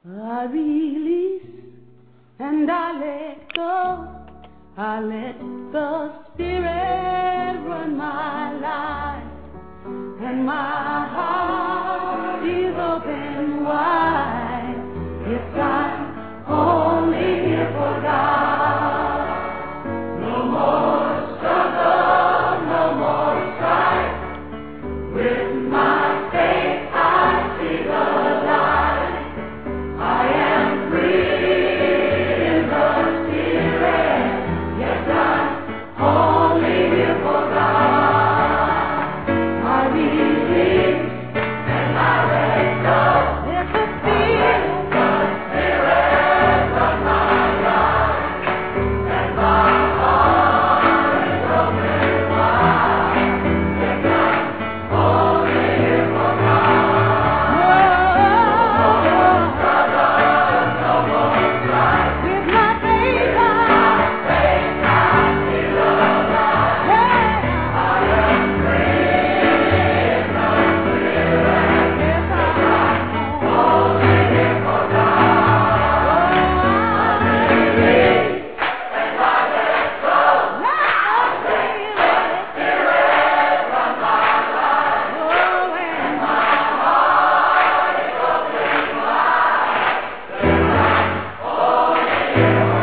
I release and I let go. I let the Spirit run my life, and my heart is open wide. Yes, I'm only here for God. No more struggle, no more strife. With my faith I see the light. I am free in the Spirit. Yes, I'm only here for God. I believe and I let go. Let the Spirit run my life, and my heart is open wide. Yes, I'm only here for God. No more strife. With my faith I see the light. I am free in the Spirit. Yes, I'm only here for God. I believe and I let go. Let the Spirit run my life, and my heart is open wide. Yes, I'm only here for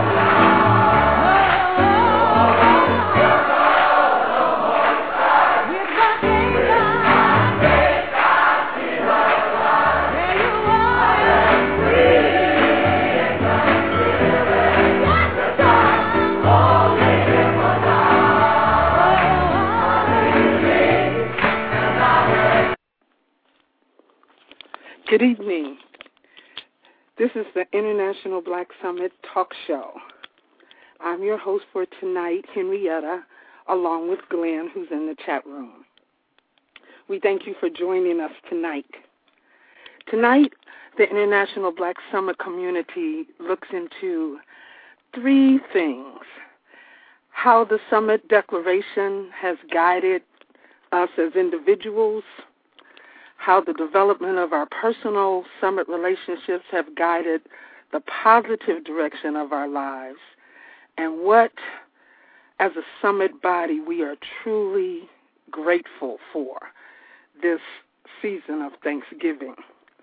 God. With my faith I see the light. There you are. I am free in the Spirit. Yes, I'm only here for God. I believe and I let go. Good evening. This is the International Black Summit Talk Show. I'm your host for tonight, Henrietta, along with Glenn, who's in the chat room. We thank you for joining us tonight. Tonight, the International Black Summit community looks into three things: how the Summit Declaration has guided us as individuals, how the development of our personal summit relationships have guided the positive direction of our lives, and what, as a summit body, we are truly grateful for this season of Thanksgiving.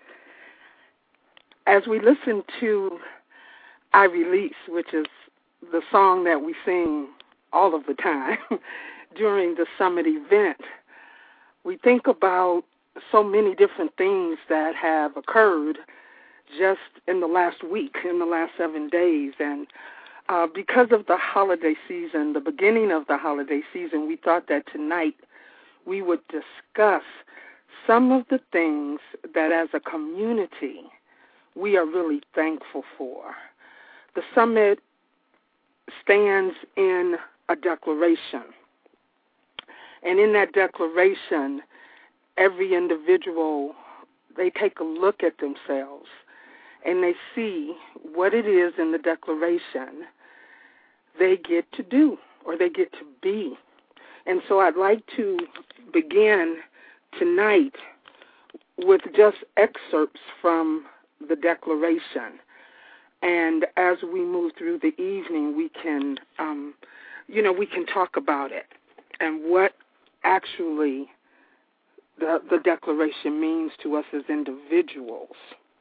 As we listen to I Release, which is the song that we sing all of the time during the summit event, we think about so many different things that have occurred just in the last week, in the last 7 days. And because of the holiday season, the beginning of the holiday season, we thought that tonight we would discuss some of the things that as a community we are really thankful for. The summit stands in a declaration. And in that declaration, every individual, they take a look at themselves and they see what it is in the declaration they get to do or they get to be. And so I'd like to begin tonight with just excerpts from the declaration. And as we move through the evening, we can, we can talk about it and what actually the declaration means to us as individuals.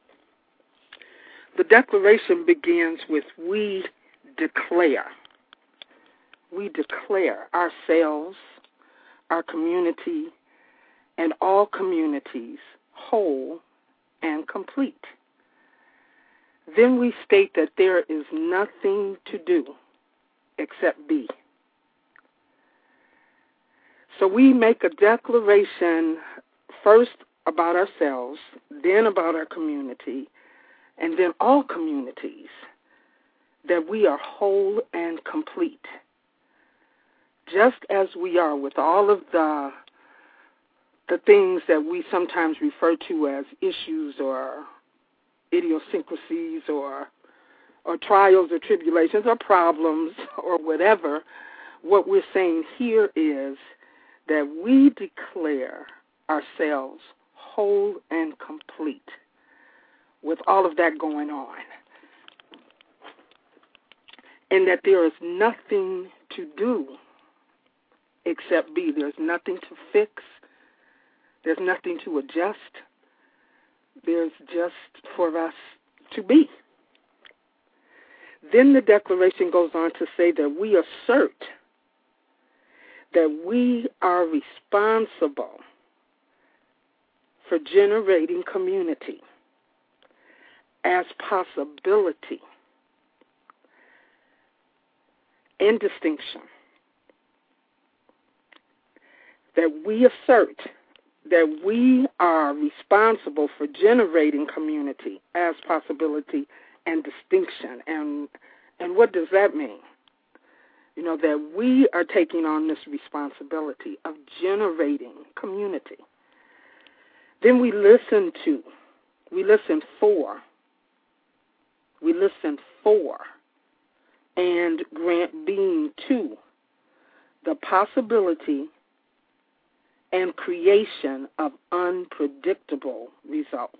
The declaration begins with we declare. We declare ourselves, our community, and all communities whole and complete. Then we state that there is nothing to do except be. So we make a declaration first about ourselves, then about our community, and then all communities, that we are whole and complete. Just as we are with all of the things that we sometimes refer to as issues or idiosyncrasies or trials or tribulations or problems or whatever, what we're saying here is that we declare ourselves whole and complete. with all of that going on. And that there is nothing to do except be. There's nothing to fix. There's nothing to adjust. There's just for us to be. Then the declaration goes on to say that we assert that we are responsible for generating community as possibility and distinction. That we assert that we are responsible for generating community as possibility and distinction. And what does that mean? You know, that we are taking on this responsibility of generating community. Then we listen for, and grant being to the possibility and creation of unpredictable results.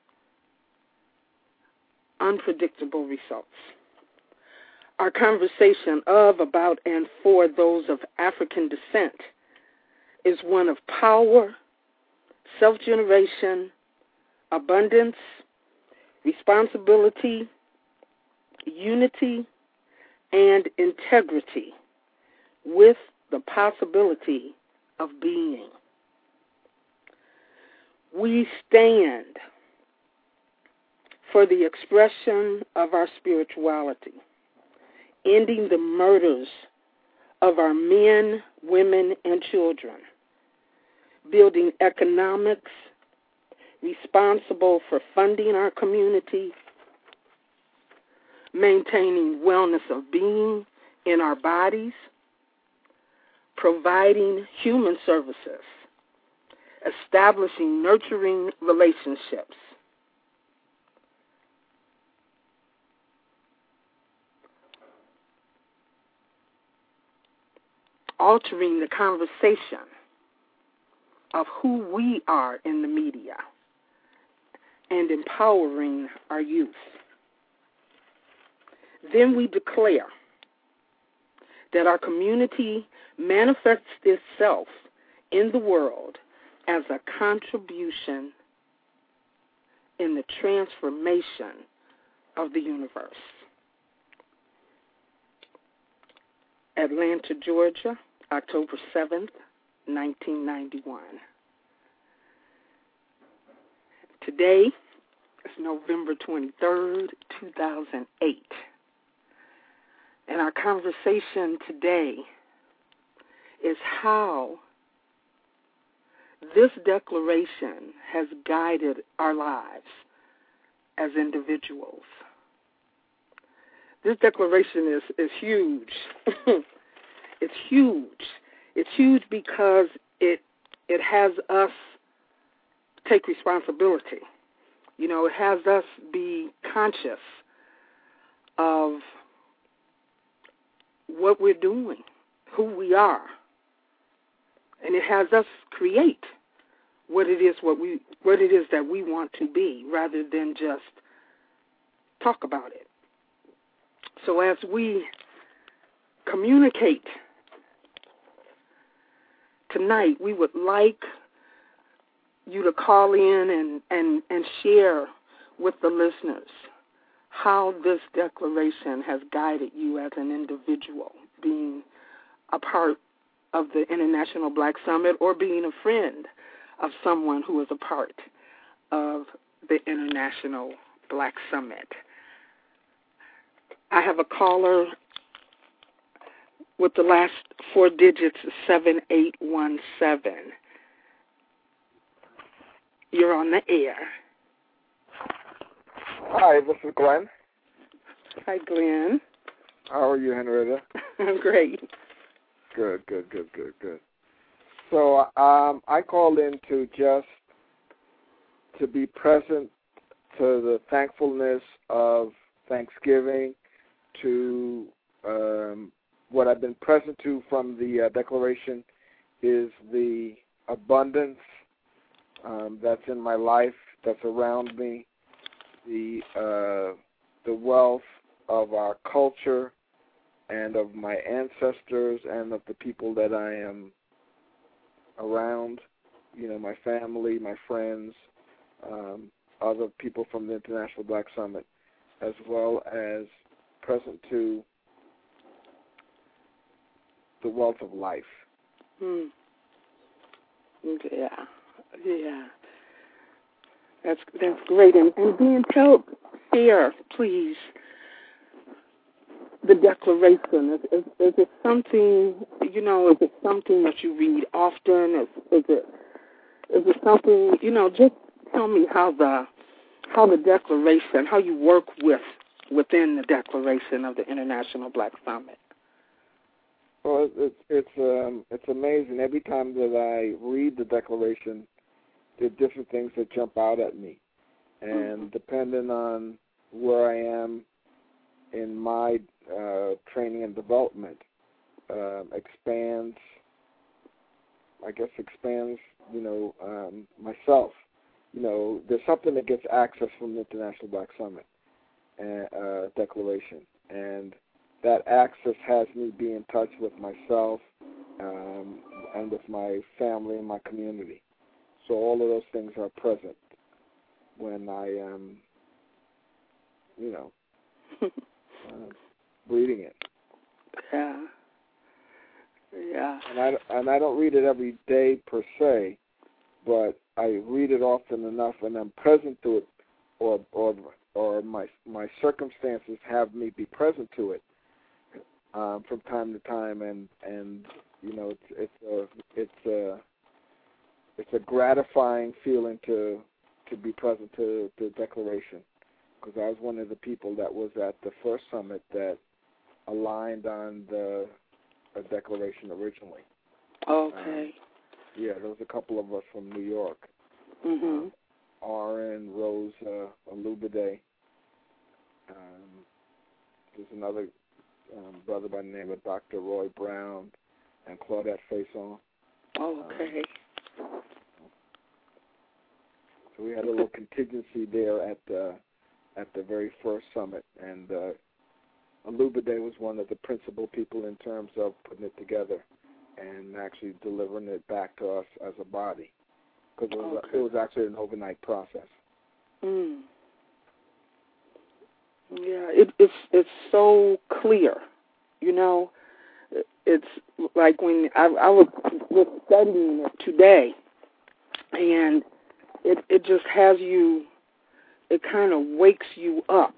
Unpredictable results. Our conversation of, about, and for those of African descent is one of power, self-generation, abundance, responsibility, unity, and integrity with the possibility of being. We stand for the expression of our spirituality, ending the murders of our men, women, and children, building economics responsible for funding our community, maintaining wellness of being in our bodies, providing human services, establishing nurturing relationships, altering the conversation of who we are in the media, and empowering our youth. Then we declare that our community manifests itself in the world as a contribution in the transformation of the universe. Atlanta, Georgia, October 7th, 1991. Today is November 23rd, 2008. And our conversation today is how this declaration has guided our lives as individuals. This declaration is huge. It's huge. It's huge because it has us take responsibility. You know, it has us be conscious of what we're doing, who we are. And it has us create what it is that we want to be, rather than just talk about it. So as we communicate tonight, we would like you to call in and share with the listeners how this declaration has guided you as an individual, being a part of the International Black Summit or being a friend of someone who is a part of the International Black Summit. I have a caller with the last four digits, 7817. You're on the air. Hi, this is Glenn. Hi, Glenn. How are you, Henrietta? I'm great. Good. So I called in to be present to the thankfulness of Thanksgiving, to what I've been present to from the declaration is the abundance that's in my life, that's around me, the wealth of our culture and of my ancestors and of the people that I am around, my family, my friends, other people from the International Black Summit, as well as present to the wealth of life. Yeah. That's great. And Dan, share, please, the Declaration. Is it something, is it something that you read often? Is it something, just tell me how the Declaration, how you work within the Declaration of the International Black Summit. Well, it's amazing. Every time that I read the Declaration, there are different things that jump out at me. And depending on where I am in my training and development, expands, myself. There's something that gets access from the International Black Summit Declaration. And that access has me be in touch with myself and with my family and my community. So all of those things are present when I am, reading it. Yeah. And I don't read it every day per se, but I read it often enough, and I'm present to it, or my circumstances have me be present to it from time to time, and it's a gratifying feeling to be present to the Declaration, because I was one of the people that was at the first summit that aligned on the Declaration originally. Okay. There was a couple of us from New York. Oren, Rosa, Olubade. There's another brother by the name of Dr. Roy Brown and Claudette Faison. Okay. So we had a little contingency there at the very first summit, and Olubade was one of the principal people in terms of putting it together and actually delivering it back to us as a body, because it was actually an overnight process. Yeah, it's so clear, It's like when I was studying it today, and it just has you. It kind of wakes you up,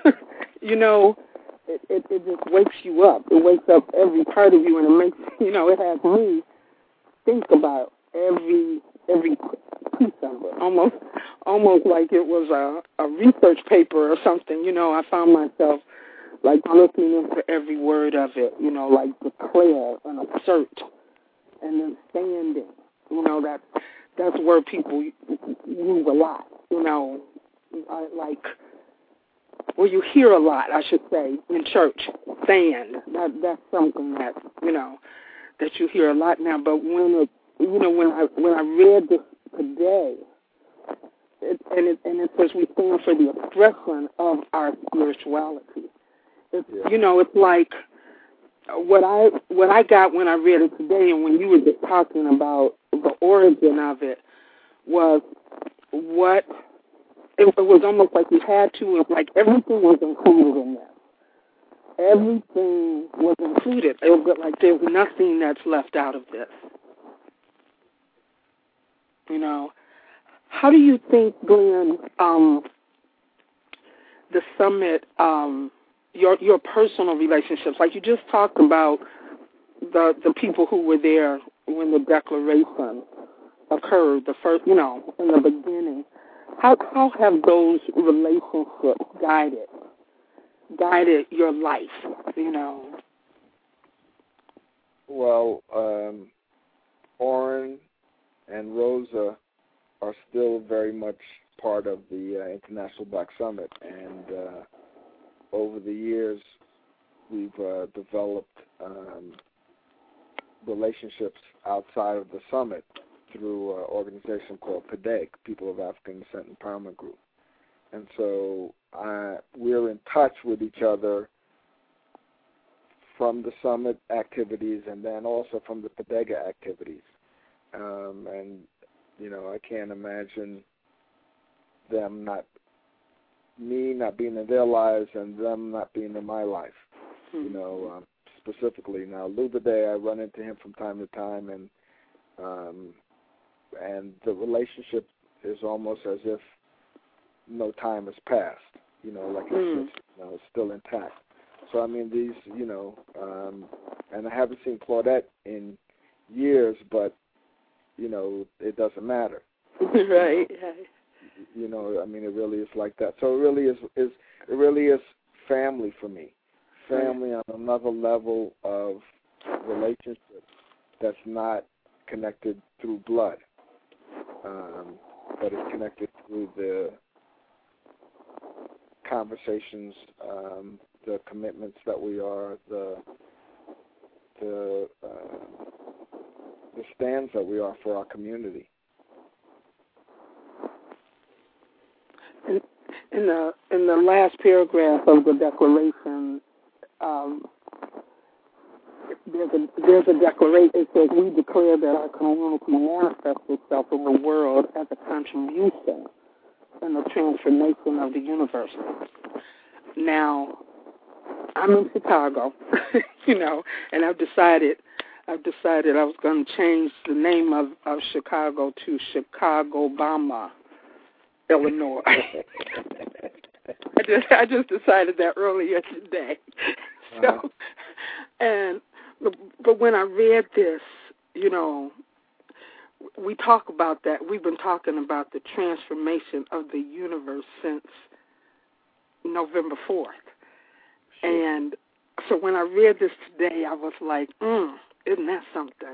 It just wakes you up. It wakes up every part of you, and it makes it has me think about every piece of it, almost like it was a research paper or something. I found myself like looking into every word of it, like declare and assert, and then standing. That's where people use a lot. Like. Well, you hear a lot, I should say, in church. Stand. That's something that that you hear a lot now. But when I read this today, it says we stand for the expression of our spirituality. It's like what I got when I read it today, and when you were just talking about the origin of it, was what. It was almost like you had to, like everything was included in this. Everything was included. It was like there's nothing that's left out of this. How do you think, Glenn, the summit, your personal relationships, like you just talked about the people who were there when the Declaration occurred, the first, in the beginning. How have those relationships guided your life, Well, Oren and Rosa are still very much part of the International Black Summit, and over the years we've developed relationships outside of the summit through an organization called PADEG, People of African Descent Empowerment Group. And so we're in touch with each other from the summit activities and then also from the bodega activities. And, I can't imagine me not being in their lives and them not being in my life, specifically. Now, Lou Day, I run into him from time to time, and the relationship is almost as if no time has passed, like it's still intact. So, I mean, these, and I haven't seen Claudette in years, but, it doesn't matter. Right. I mean, it really is like that. So it really is family for me. Family on another level of relationship that's not connected through blood, but it's connected through the conversations, the commitments that we are, the stands that we are for our community. In the last paragraph of the Declaration, there's a declaration. It says, "We declare that our community manifests itself in the world as a contribution in the transformation of the universe." Now, I'm in Chicago, and I've decided I was going to change the name of Chicago to Chicago-Bama, Illinois. I just decided that earlier today. So, but when I read this, we talk about that. We've been talking about the transformation of the universe since November 4th. Sure. And so when I read this today, I was like, isn't that something?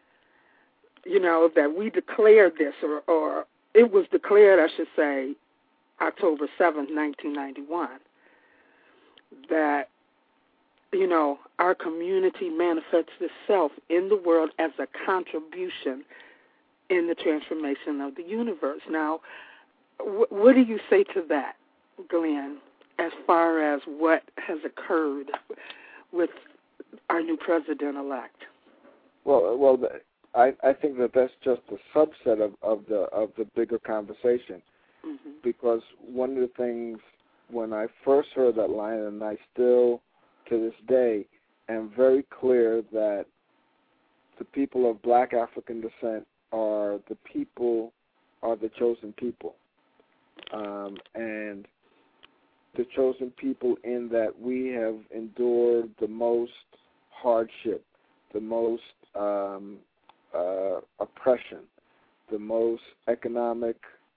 That we declared this, or it was declared, I should say, October 7th, 1991, that, our community manifests itself in the world as a contribution in the transformation of the universe. Now, what do you say to that, Glenn, as far as what has occurred with our new president-elect? Well, I think that's just a subset of the bigger conversation, because one of the things when I first heard that line, and I still to this day am very clear that the people of Black African descent are the chosen people, and the chosen people in that we have endured the most hardship, the most oppression, the most economic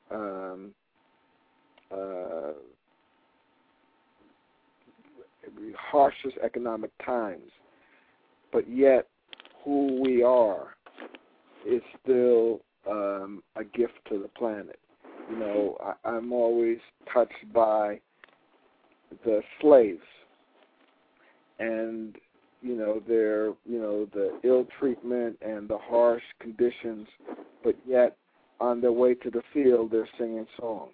harshest economic times, but yet who we are is still a gift to the planet. I'm always touched by the slaves and the ill treatment and the harsh conditions, but yet on their way to the field they're singing songs.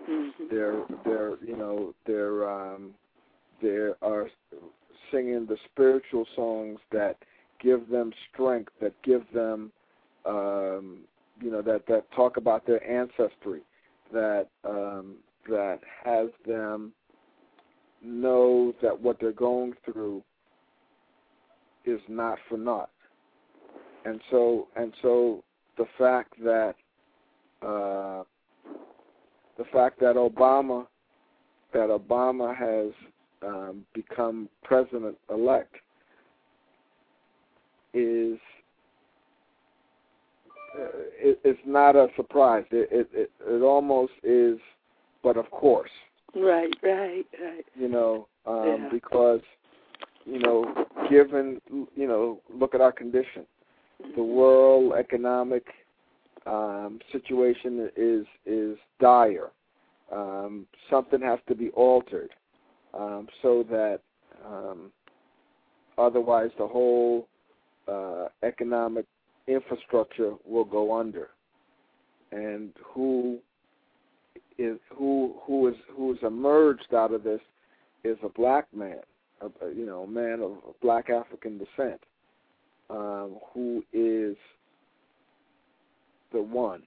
They are singing the spiritual songs that give them strength, that give them that talk about their ancestry, that has them know that what they're going through is not for naught. And so the fact that Obama has become president-elect is it's not a surprise. It almost is, but of course. Right. Because given look at our condition, the world economic situation is dire. Something has to be altered so that otherwise the whole economic infrastructure will go under. And who who's emerged out of this is a black man, a man of black African descent, who is the one.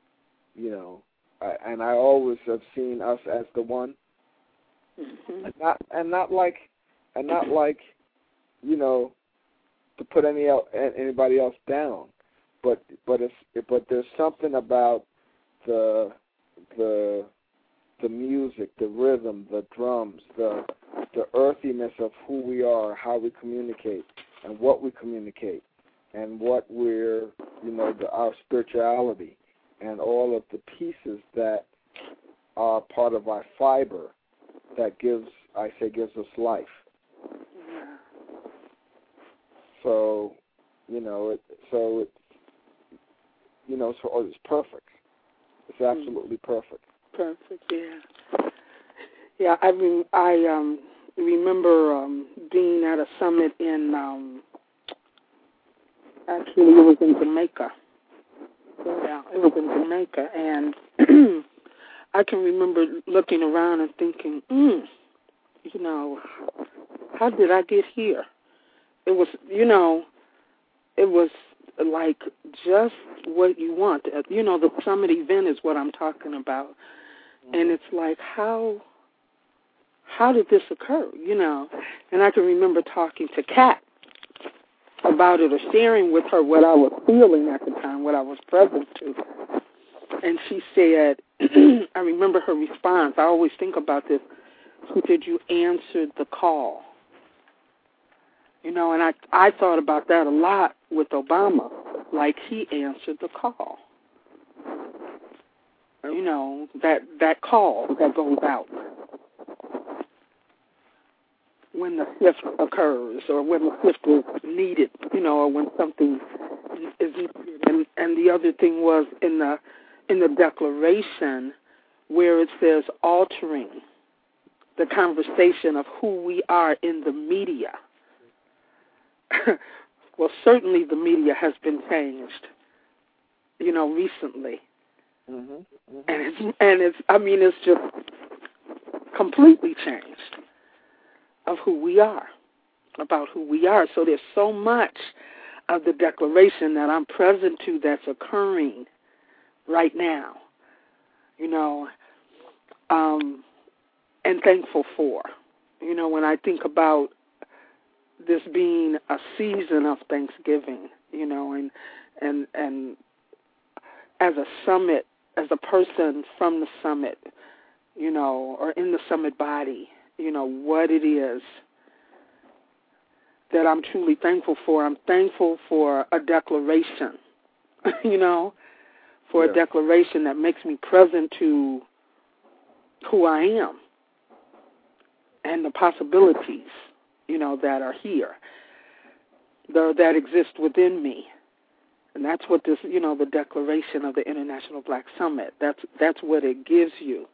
And I always have seen us as the one, and not like to put anybody else down, but there's something about the music, the rhythm, the drums, the earthiness of who we are, how we communicate, and what we communicate, and what we're our spirituality, and all of the pieces that are part of our fiber that gives us life. So, it's perfect. It's absolutely perfect. Perfect, yeah. Yeah, I mean, I remember being at a summit in, actually it was in Jamaica. Yeah, it was in Jamaica, and I can remember looking around and thinking, how did I get here? It was, it was like just what you want. The summit event is what I'm talking about. And it's like, how did this occur, And I can remember talking to Kat about it or sharing with her what I was feeling at the time, what I was present to. And she said, I remember her response. I always think about this. She said, you answered the call. And I thought about that a lot with Obama, like he answered the call. That call that goes out when the shift occurs or when the shift is needed, or when something is needed. And the other thing was in the declaration where it says altering the conversation of who we are in the media. Well, certainly the media has been changed, recently. Mm-hmm. And it's just completely changed of who we are, about who we are. So there's so much of the declaration that I'm present to that's occurring right now, and thankful for. When I think about this being a season of Thanksgiving, and as a summit, as a person from the summit, or in the summit body, what it is that I'm truly thankful for. I'm thankful for a declaration, for a declaration that makes me present to who I am and the possibilities, that are here, that exist within me. And that's what this, the declaration of the International Black Summit, that's what it gives you.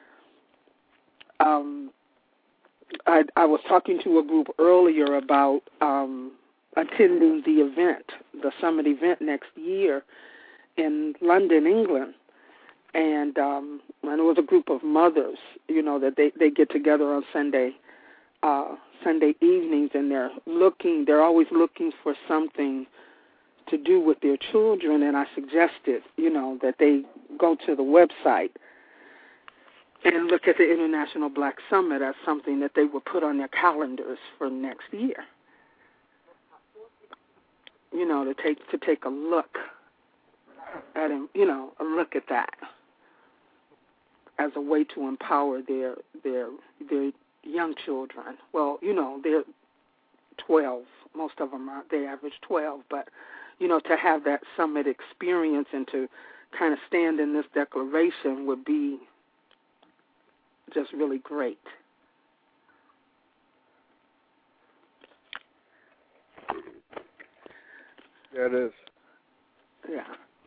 I was talking to a group earlier about attending the event, the summit event next year in London, England. And it was a group of mothers, that they get together on Sunday evenings, and they're always looking for something to do with their children. And I suggested, that they go to the website and look at the International Black Summit as something that they would put on their calendars for next year. To take a look at him, a look at that as a way to empower their young children. Well, they're 12. Most of them they average 12, but to have that summit experience and to kind of stand in this declaration would be just really great. Yeah, it is. Yeah.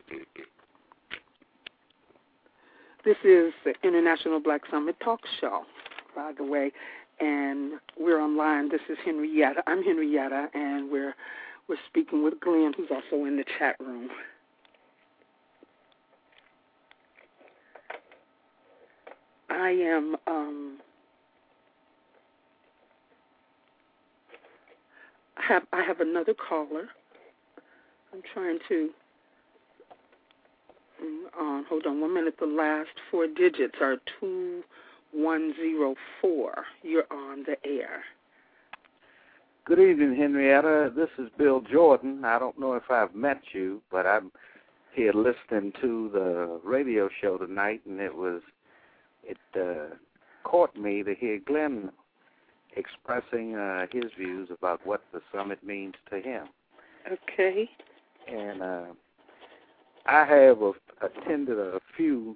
This is the International Black Summit Talk Show, by the way, and we're online. This is Henrietta. I'm Henrietta, and we're speaking with Glenn, who's also in the chat room. I am I have another caller. I'm trying to hold on 1 minute. The last four digits are 2104. You're on the air. Good evening, Henrietta. This is Bill Jordan. I don't know if I've met you, but I'm here listening to the radio show tonight, and it caught me to hear Glenn expressing his views about what the summit means to him. Okay. And I have attended a few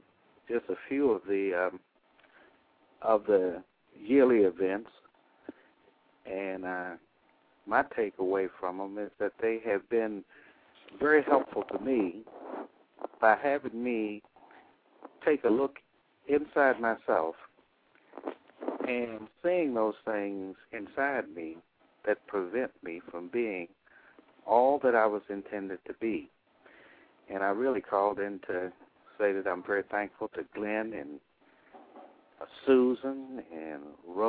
of the yearly events, and my takeaway from them is that they have been very helpful to me by having me take a look inside myself and seeing those things inside me that prevent me from being all that I was intended to be. And I really called in to say that I'm very thankful to Glenn and Susan and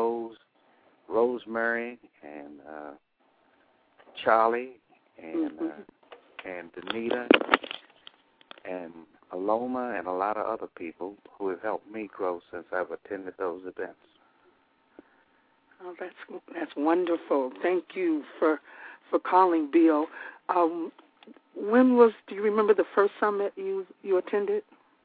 Rosemary and Charlie and Danita and Aloma and a lot of other people who have helped me grow since I've attended those events. Oh, that's wonderful. Thank you for calling, Bill. Do you remember the first summit you attended?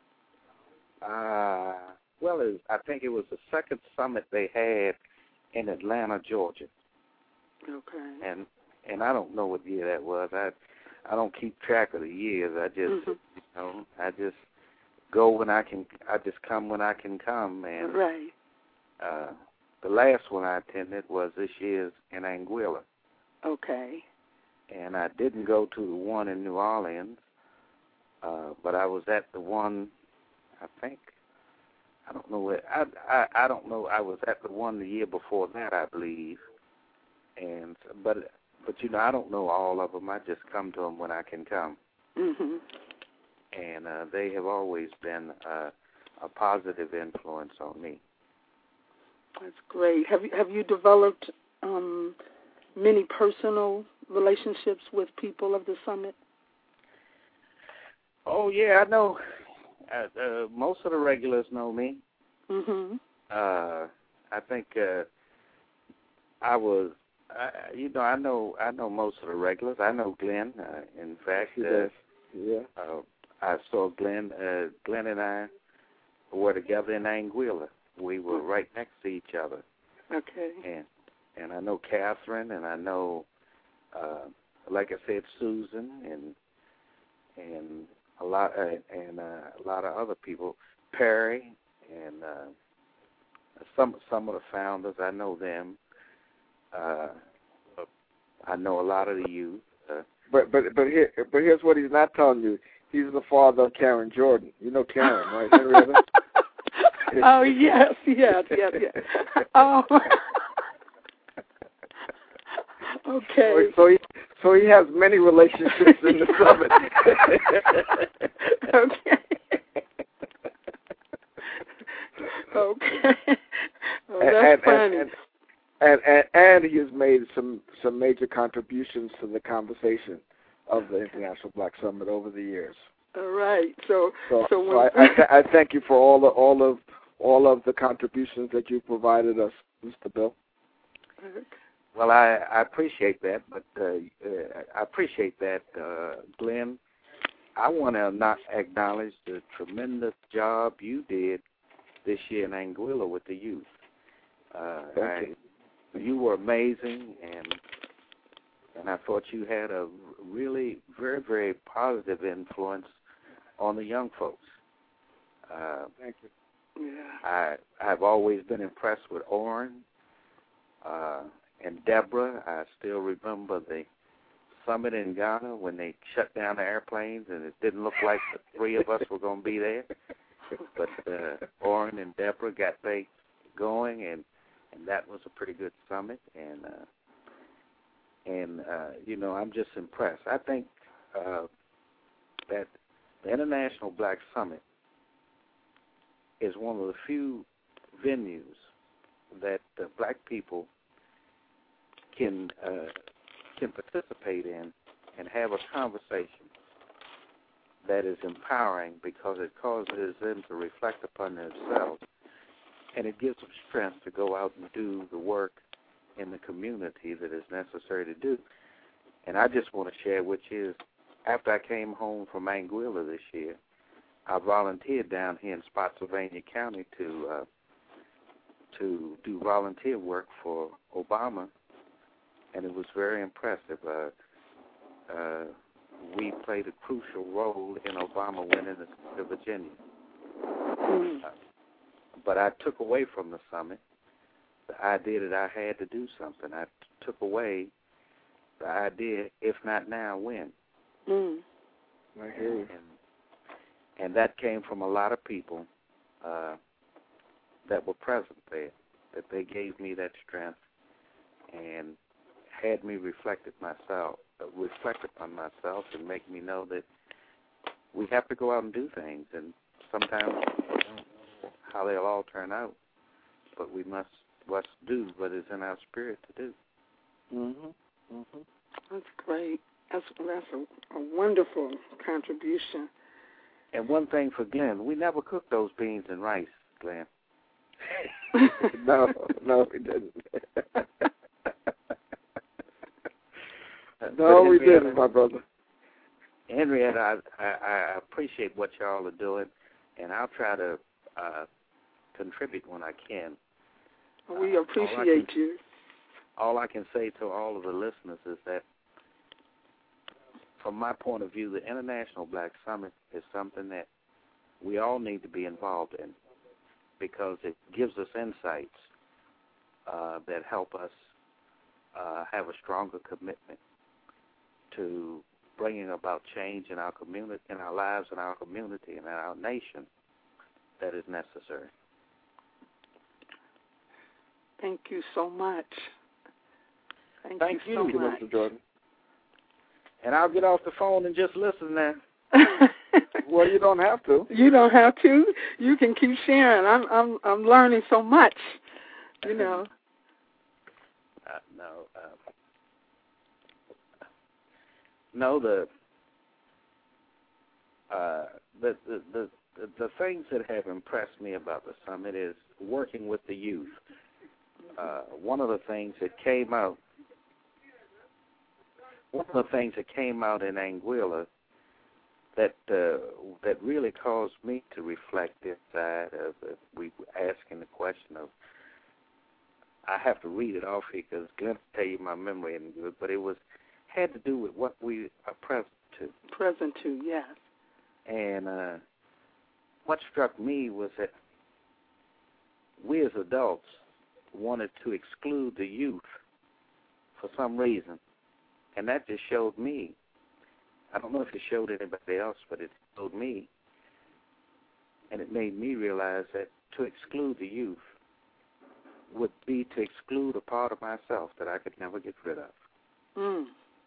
Well, I think it was the second summit they had in Atlanta, Georgia. Okay. And I don't know what year that was. I don't keep track of the years. I just I just go when I can. I just come when I can come. And right. The last one I attended was this year's in Anguilla. Okay. And I didn't go to the one in New Orleans, but I was at the one. I don't know. I don't know. I was at the one the year before that, I believe. And but I don't know all of them. I just come to them when I can come. Mhm. And they have always been a positive influence on me. That's great. Have you developed many personal relationships with people of the summit? Oh yeah, I know. Most of the regulars know me. Mhm. I think I know most of the regulars. I know Glenn. In fact, I saw Glenn. Glenn and I were together in Anguilla. We were right next to each other. Okay. And I know Catherine, and I know, like I said, Susan, and a lot of other people, Perry, and some of the founders. I know them. I know a lot of the youth. But here's what he's not telling you. He's the father of Karen Jordan. You know Karen, right, Henrietta? Oh yes. Oh. Okay. So he has many relationships in the summit. Okay. Okay. Oh, that's funny. And he has made some major contributions to the conversation of the International Black Summit over the years. All right. So I thank you for all of the contributions that you provided us, Mr. Bill. Well, I appreciate that, but I appreciate that, Glenn. I want to not acknowledge the tremendous job you did this year in Anguilla with the youth. Thank you. You were amazing, and I thought you had a really very, very positive influence on the young folks. Thank you. Yeah. I've always been impressed with Orrin and Deborah. I still remember the summit in Ghana when they shut down the airplanes, and it didn't look like the three of us were going to be there. But Orrin and Deborah got things going, and that was a pretty good summit. And I'm just impressed. I think that the International Black Summit is one of the few venues that black people can participate in and have a conversation that is empowering, because it causes them to reflect upon themselves, and it gives them strength to go out and do the work in the community that is necessary to do. And I just want to share with you, after I came home from Anguilla this year, I volunteered down here in Spotsylvania County to do volunteer work for Obama, and it was very impressive. We played a crucial role in Obama winning the state of Virginia. But I took away from the summit the idea that I had to do something. I took away the idea, if not now, when. I hear you. And that came from a lot of people that were present there, that they gave me that strength and had me reflect upon myself and make me know that we have to go out and do things, and sometimes we don't know how they'll all turn out, but we must do what is in our spirit to do. That's great. That's a wonderful contribution. And one thing for Glenn, we never cooked those beans and rice, Glenn. No, we didn't. No, we didn't, my brother. Henrietta, I appreciate what y'all are doing, and I'll try to contribute when I can. We appreciate you. All I can say to all of the listeners is that, from my point of view, the International Black Summit is something that we all need to be involved in, because it gives us insights that help us have a stronger commitment to bringing about change in our community, in our lives, in our community, and in our nation that is necessary. Thank you so much. Thank you so much, Mr. Jordan. And I'll get off the phone and just listen now. Well, you don't have to. You don't have to. You can keep sharing. I'm learning so much. You know. No, the things that have impressed me about the summit is working with the youth. One of the things that came out in Anguilla that really caused me to reflect inside of we were asking the question of, I have to read it off here because Glenn will tell you my memory isn't good, but it had to do with what we are present to. Present to, yes. And what struck me was that we as adults wanted to exclude the youth for some reason. And that just showed me, I don't know if it showed anybody else, but it showed me, and it made me realize that to exclude the youth would be to exclude a part of myself that I could never get rid of.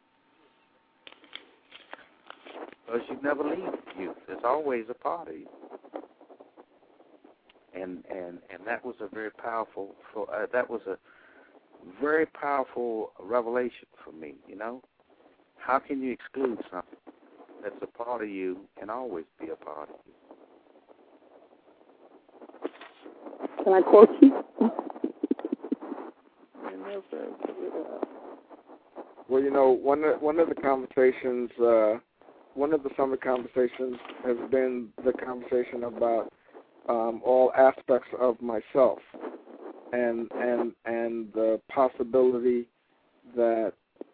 Because you never leave youth. It's always a part of you. And that was a very powerful, revelation for me, you know. How can you exclude something that's a part of you and always be a part of you? Can I quote you? Well, you know, one of the conversations, one of the summit conversations has been the conversation about all aspects of myself, and the possibility that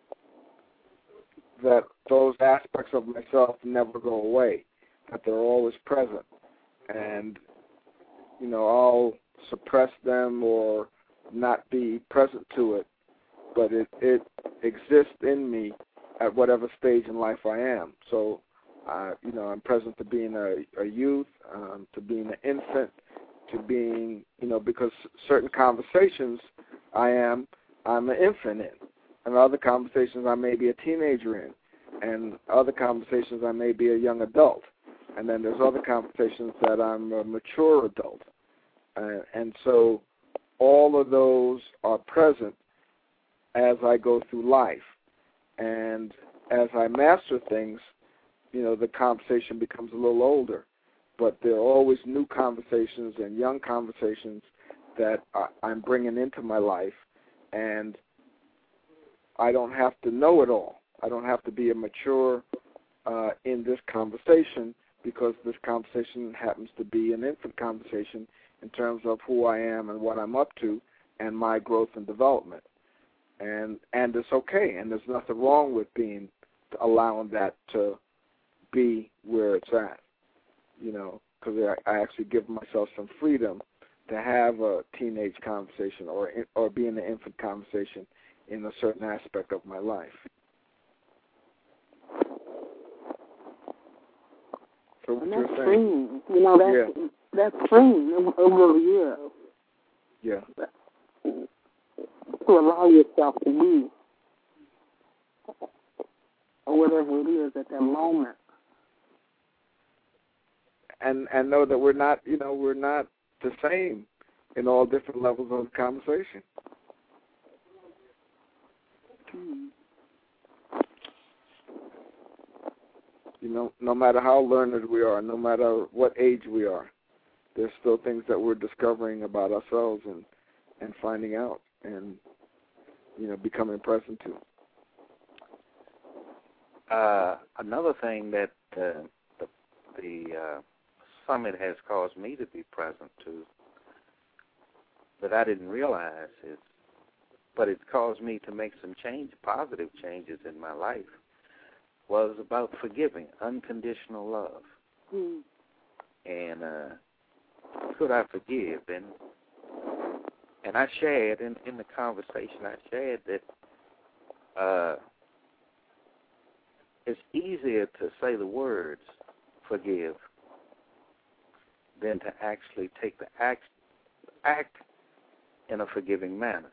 those aspects of myself never go away, that they're always present, and you know, I'll suppress them or not be present to it, but it exists in me at whatever stage in life I am. So, you know, I'm present to being a youth, to being an infant, to being, you know, because certain conversations I'm an infant in, and other conversations I may be a teenager in, and other conversations I may be a young adult, and then there's other conversations that I'm a mature adult. And so all of those are present as I go through life. And as I master things, the conversation becomes a little older. But there are always new conversations and young conversations that I'm bringing into my life. And I don't have to know it all. I don't have to be a mature in this conversation, because this conversation happens to be an infant conversation in terms of who I am and what I'm up to and my growth and development. And it's okay, and there's nothing wrong with allowing that to be where it's at, because I actually give myself some freedom to have a teenage conversation or be in an infant conversation in a certain aspect of my life. So what you're saying? Freeing. That's freeing. It really is. Yeah. To allow yourself to be, or whatever it is at that moment. And know that we're not the same in all different levels of the conversation. No matter how learned we are, no matter what age we are, there's still things that we're discovering about ourselves and finding out and, becoming present to. Another thing that the summit has caused me to be present to that I didn't realize but it's caused me to make some positive changes in my life, was about forgiving, unconditional love. And could I forgive? And I shared in the conversation, that it's easier to say the words forgive than to actually take the act in a forgiving manner.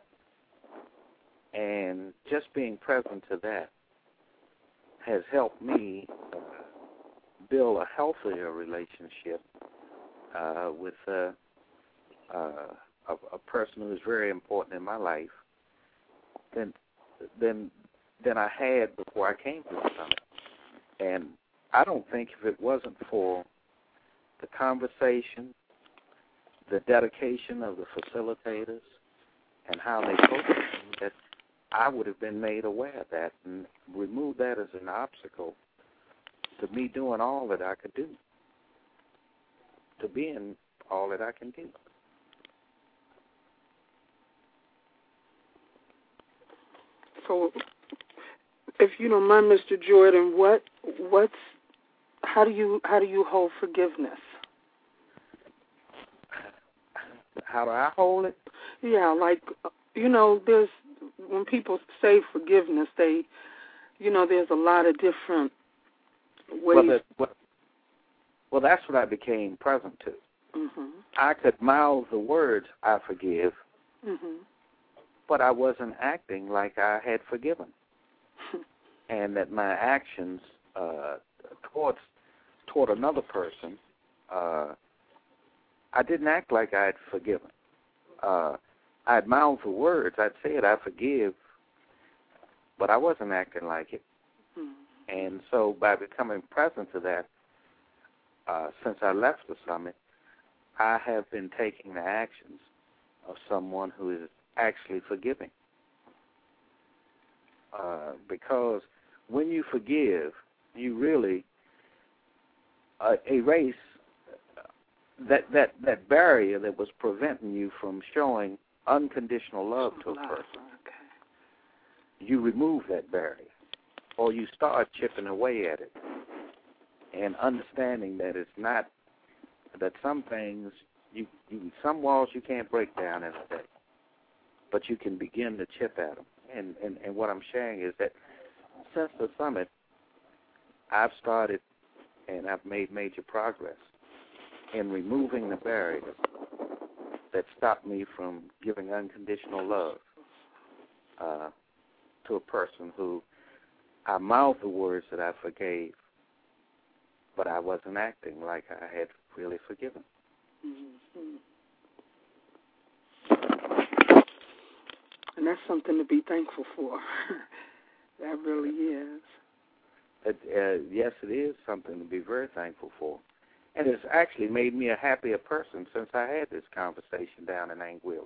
And just being present to that has helped me build a healthier relationship with a person who is very important in my life than I had before I came to the summit. And I don't think if it wasn't for the conversation, the dedication of the facilitators, and how they coached me, that I would have been made aware of that and removed that as an obstacle to me doing all that I could do, to being all that I can do. So, if you don't mind, Mr. Jordan, how do you hold forgiveness? How do I hold it? Yeah, there's when people say forgiveness, there's a lot of different ways. Well, that's what I became present to. Mm-hmm. I could mouth the words, I forgive, but I wasn't acting like I had forgiven. And that my actions toward another person, I didn't act like I had forgiven. I'd mouth the words, I'd say it, I forgive, but I wasn't acting like it. And so by becoming present to that, since I left the summit, I have been taking the actions of someone who is actually forgiving. Because when you forgive, you really erase that barrier that was preventing you from showing unconditional love to a person. Okay. You remove that barrier, or you start chipping away at it, and understanding that it's not, that some things, some walls you can't break down in a day, but you can begin to chip at them. And what I'm sharing is that since the summit, I've started and I've made major progress in removing the barriers that stopped me from giving unconditional love to a person who I mouthed the words that I forgave, but I wasn't acting like I had really forgiven. Mm-hmm. And that's something to be thankful for. That really is. Yes, it is something to be very thankful for. And it's actually made me a happier person since I had this conversation down in Anguilla.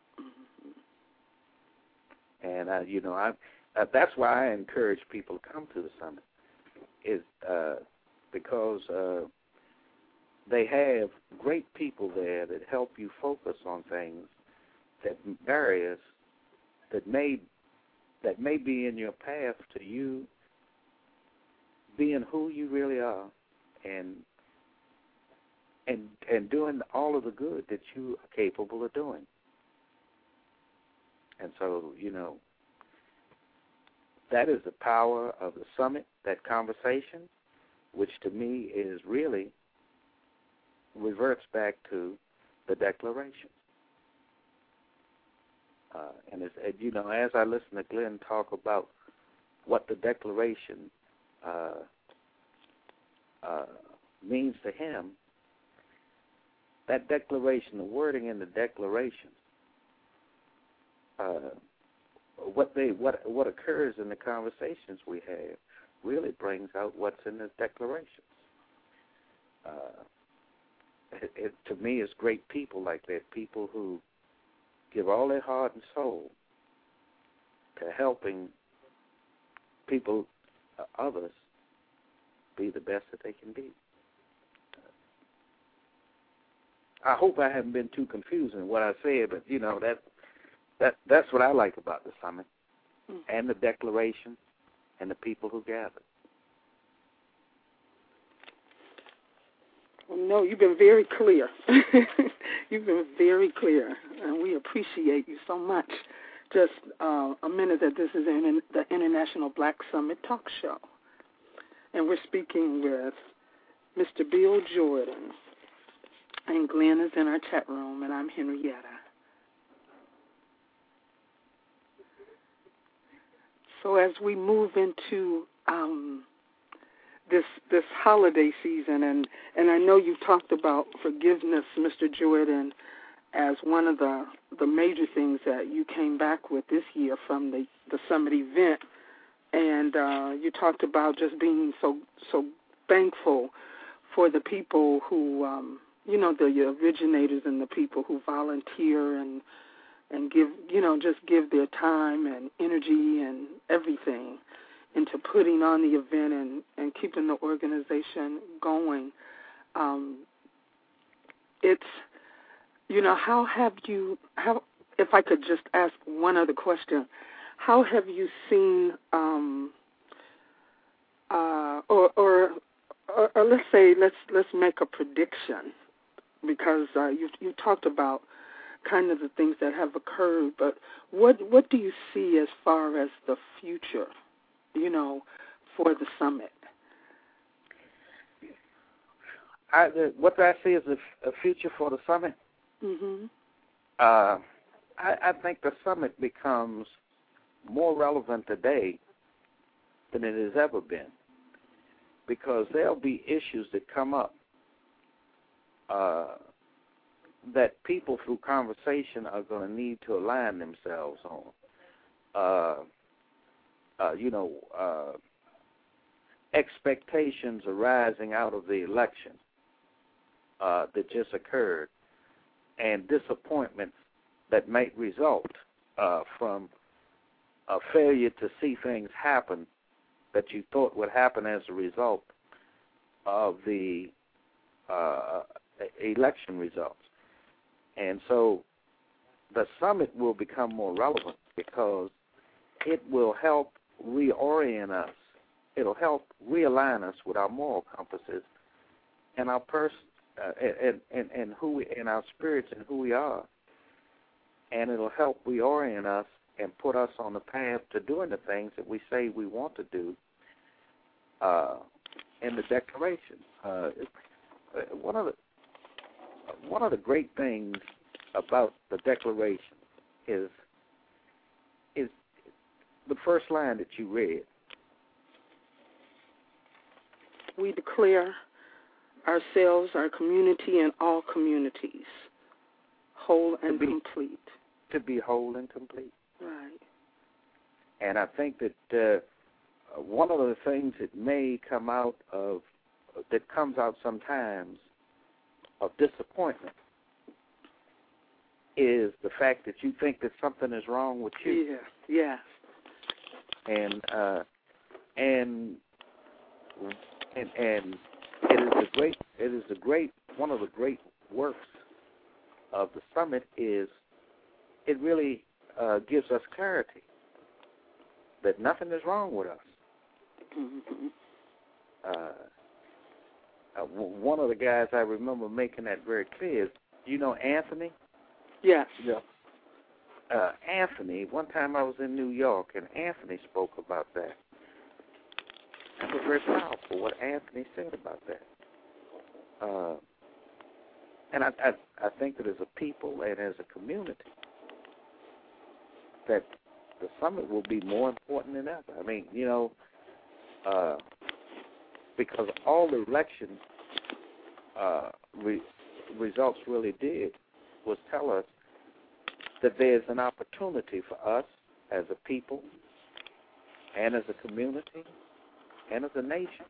And, that's why I encourage people to come to the summit, is because they have great people there that help you focus on things, barriers that may be in your path to you being who you really are and doing all of the good that you are capable of doing. And so, that is the power of the summit, that conversation, which to me is really reverts back to the Declaration. And as I listen to Glenn talk about what the Declaration means to him, that Declaration, the wording in the Declaration, what occurs in the conversations we have really brings out what's in the Declarations. To me, it's great people like that, people who give all their heart and soul to helping people, others, be the best that they can be. I hope I haven't been too confusing in what I said, but that's what I like about the summit and the Declaration and the people who gathered. Well, no, you've been very clear. You've been very clear, and we appreciate you so much. Just a minute that this is the International Black Summit Talk Show, and we're speaking with Mr. Bill Jordan, and Glenn is in our chat room, and I'm Henrietta. So as we move into this holiday season, and I know you talked about forgiveness, Mr. Jordan, as one of the major things that you came back with this year from the summit event, and you talked about just being so thankful for the people who, the originators and the people who volunteer and give, just give their time and energy and everything into putting on the event and keeping the organization going. It's, if I could just ask one other question, how have you seen, or let's say, let's make a prediction, because you talked about kind of the things that have occurred, but what do you see as far as the future, for the summit? What I see as a future for the summit? Mm-hmm. I think the summit becomes more relevant today than it has ever been, because there'll be issues that come up that people through conversation are going to need to align themselves on. Expectations arising out of the election that just occurred, and disappointments that might result from a failure to see things happen that you thought would happen as a result of the election results. And so the summit will become more relevant because it will help reorient us. It'll help realign us with our moral compasses and our and who we, and our spirits and who we are. And it'll help reorient us and put us on the path to doing the things that we say we want to do in the Declaration. One of the great things about the Declaration is the first line that you read. We declare ourselves, our community, and all communities whole and complete. To be whole and complete. Right. And I think that one of the things that may come out of, that comes out sometimes of disappointment is the fact that you think that something is wrong with you. Yeah. Yes. And it is a great one of the great works of the summit is it really gives us clarity that nothing is wrong with us. Mm-hmm. One of the guys I remember making that very clear is, you know, Anthony? Yes. Yeah. Anthony, one time I was in New York, and Anthony spoke about that. That was very powerful, what Anthony said about that. And I think that as a people and as a community, that the summit will be more important than ever. I mean, you know, because all the election results really did was tell us that there's an opportunity for us as a people and as a community and as a nation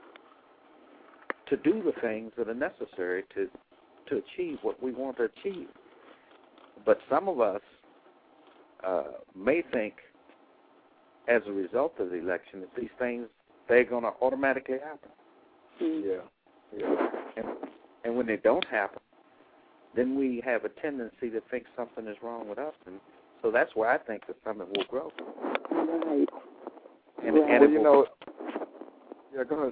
to do the things that are necessary to achieve what we want to achieve. But some of us may think, as a result of the election, that these things, they're going to automatically happen. Yeah. And when they don't happen, then we have a tendency to think something is wrong with us. And so that's why I think the summit will grow. Right. And Well, you know, yeah, go ahead.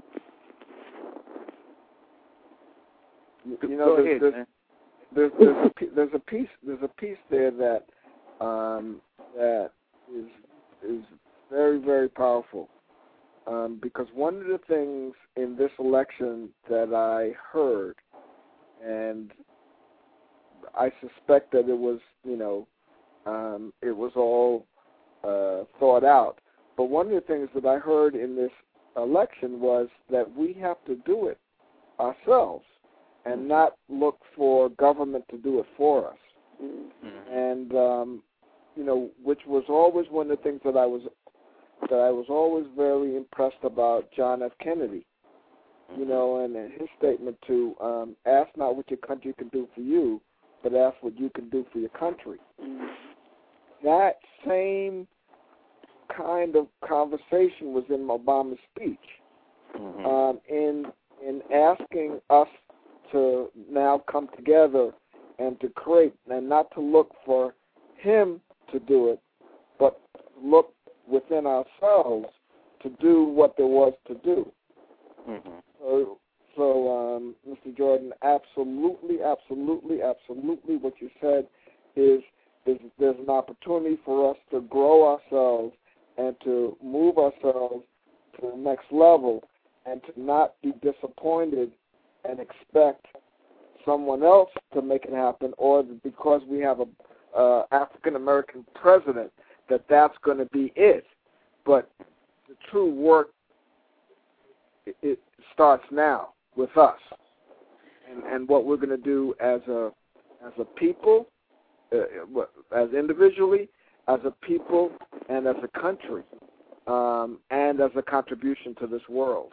You know, go ahead, man. there's a piece there that that is very, very powerful, because one of the things in this election that I heard, and I suspect that it was, you know, it was all thought out, but one of the things that I heard in this election was that we have to do it ourselves and not look for government to do it for us. Mm-hmm. And you know, which was always one of the things that I was always very impressed about John F. Kennedy. You know, and his statement to ask not what your country can do for you, but ask what you can do for your country. Mm-hmm. That same kind of conversation was in Obama's speech, in asking us to now come together and to create, and not to look for him to do it, but look within ourselves to do what there was to do. Mm-hmm. So, Mr. Jordan, absolutely, what you said is there's an opportunity for us to grow ourselves and to move ourselves to the next level, and to not be disappointed and expect someone else to make it happen, or because we have a African-American president that's going to be it. But the true work, it starts now with us, and what we're going to do as a people, as individually, as a people, and as a country, and as a contribution to this world.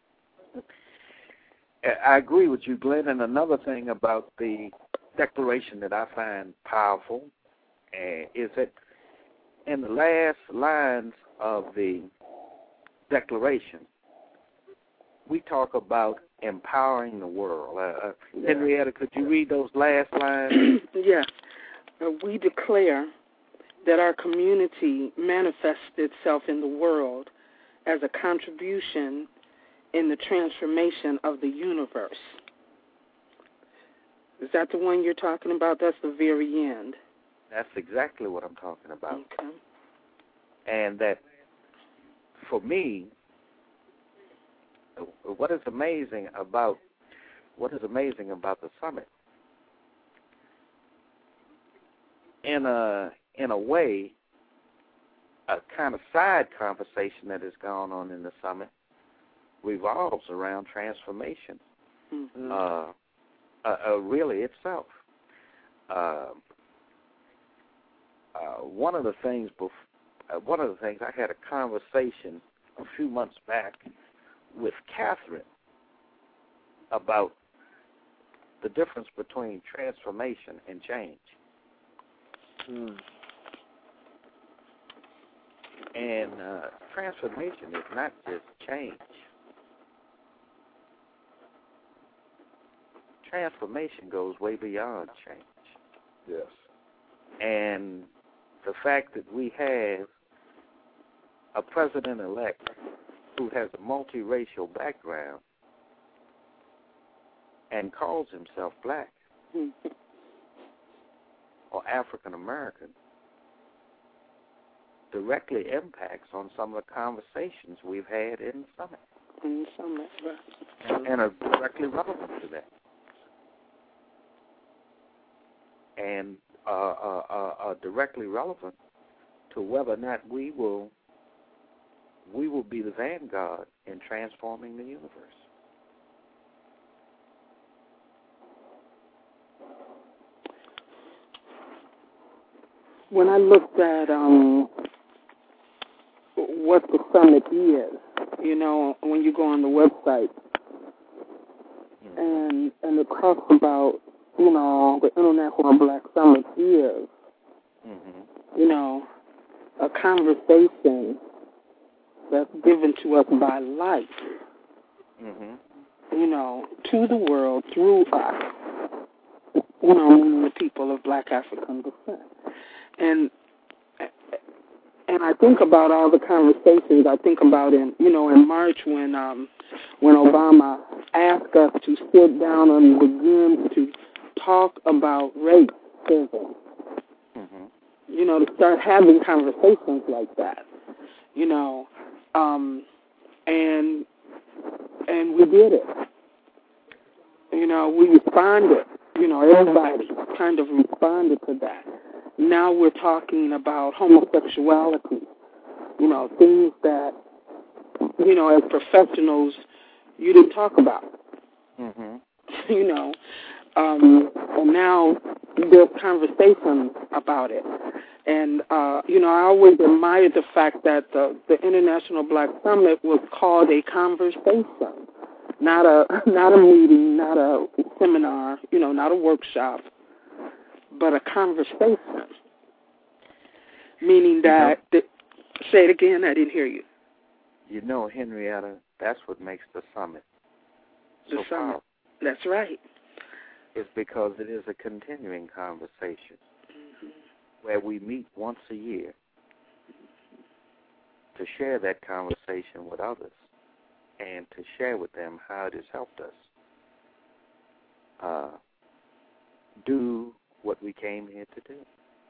I agree with you, Glenn. And another thing about the declaration that I find powerful is that in the last lines of the declaration, we talk about empowering the world. Henrietta, could you read those last lines? Yes. We declare that our community manifests itself in the world as a contribution in the transformation of the universe. Is that the one you're talking about? That's the very end. That's exactly what I'm talking about. Okay. And that, for me, what is amazing about the summit, in a way, a kind of side conversation that has gone on in the summit revolves around transformation, really itself. one of the things I had a conversation a few months back with Catherine about the difference between transformation and change. And transformation is not just change. Transformation goes way beyond change. Yes. And the fact that we have a president-elect who has a multiracial background and calls himself black or African American directly impacts on some of the conversations we've had in the summit. And are directly relevant to that. And are directly relevant to whether or not we will be the vanguard in transforming the universe. When I looked at what the summit is, when you go on the website, and it talks about, the International Black Summit is, a conversation that's given to us by life, to the world through us, the people of Black African descent. And I think about all the conversations. I think about in March when Obama asked us to sit down and begin to talk about racism. To start having conversations like that. And we did it. We responded. Everybody kind of responded to that. Now we're talking about homosexuality, things that, as professionals, you didn't talk about, and now there's conversation about it. And, I always admired the fact that the International Black Summit was called a conversation, not a meeting, not a seminar, not a workshop, but a conversation, meaning that, say it again, I didn't hear you. Henrietta, that's what makes the summit so powerful. That's right. It's because it is a continuing conversation where we meet once a year to share that conversation with others and to share with them how it has helped us do what we came here to do.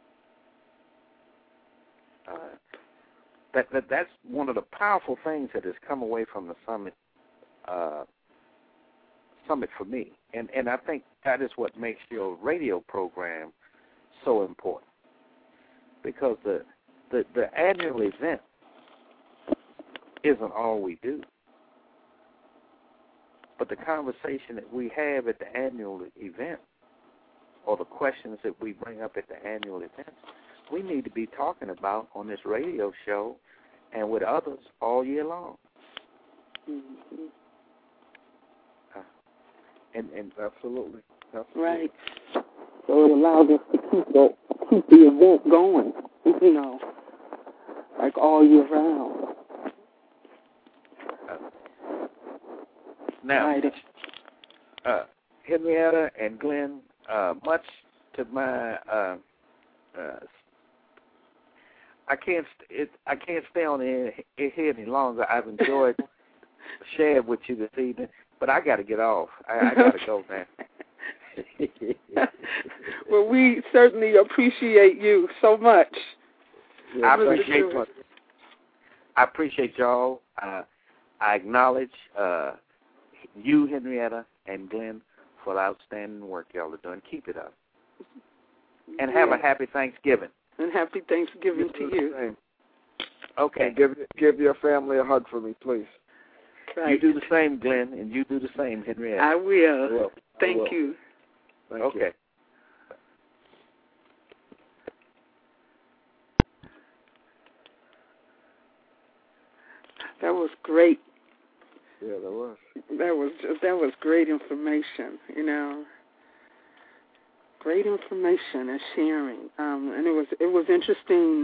That's one of the powerful things that has come away from the summit for me. And I think that is what makes your radio program so important. Because the annual event isn't all we do. But the conversation that we have at the annual event or the questions that we bring up at the annual event, we need to be talking about on this radio show and with others all year long. And absolutely. Right. So it allows us to keep the event going, like all year round. Now, right. Henrietta and Glenn, much to my, I can't stay on here any longer. I've enjoyed sharing with you this evening, but I got to get off. I got to go now. Well, we certainly appreciate you so much. Yeah, I appreciate y'all. I acknowledge you, Henrietta, and Glenn, for the outstanding work y'all are doing. Keep it up. And have a happy Thanksgiving. And happy Thanksgiving to you. Okay. And give your family a hug for me, please. Right. You do the same, Glenn, and you do the same, Henrietta. I will. Thank you. Thank okay. you. That was great. Yeah, that was. That was great information. Great information and sharing. And it was interesting.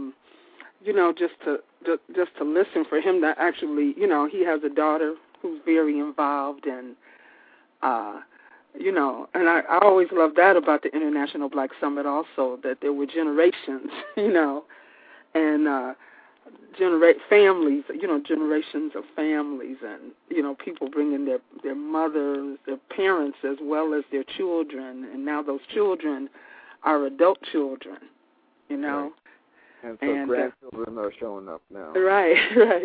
Just to listen for him to actually, he has a daughter who's very involved and and I always love that about the International Black Summit also, that there were generations, and generate families, generations of families and, people bringing their mothers, their parents, as well as their children, and now those children are adult children, Right. And so grandchildren are showing up now. Right.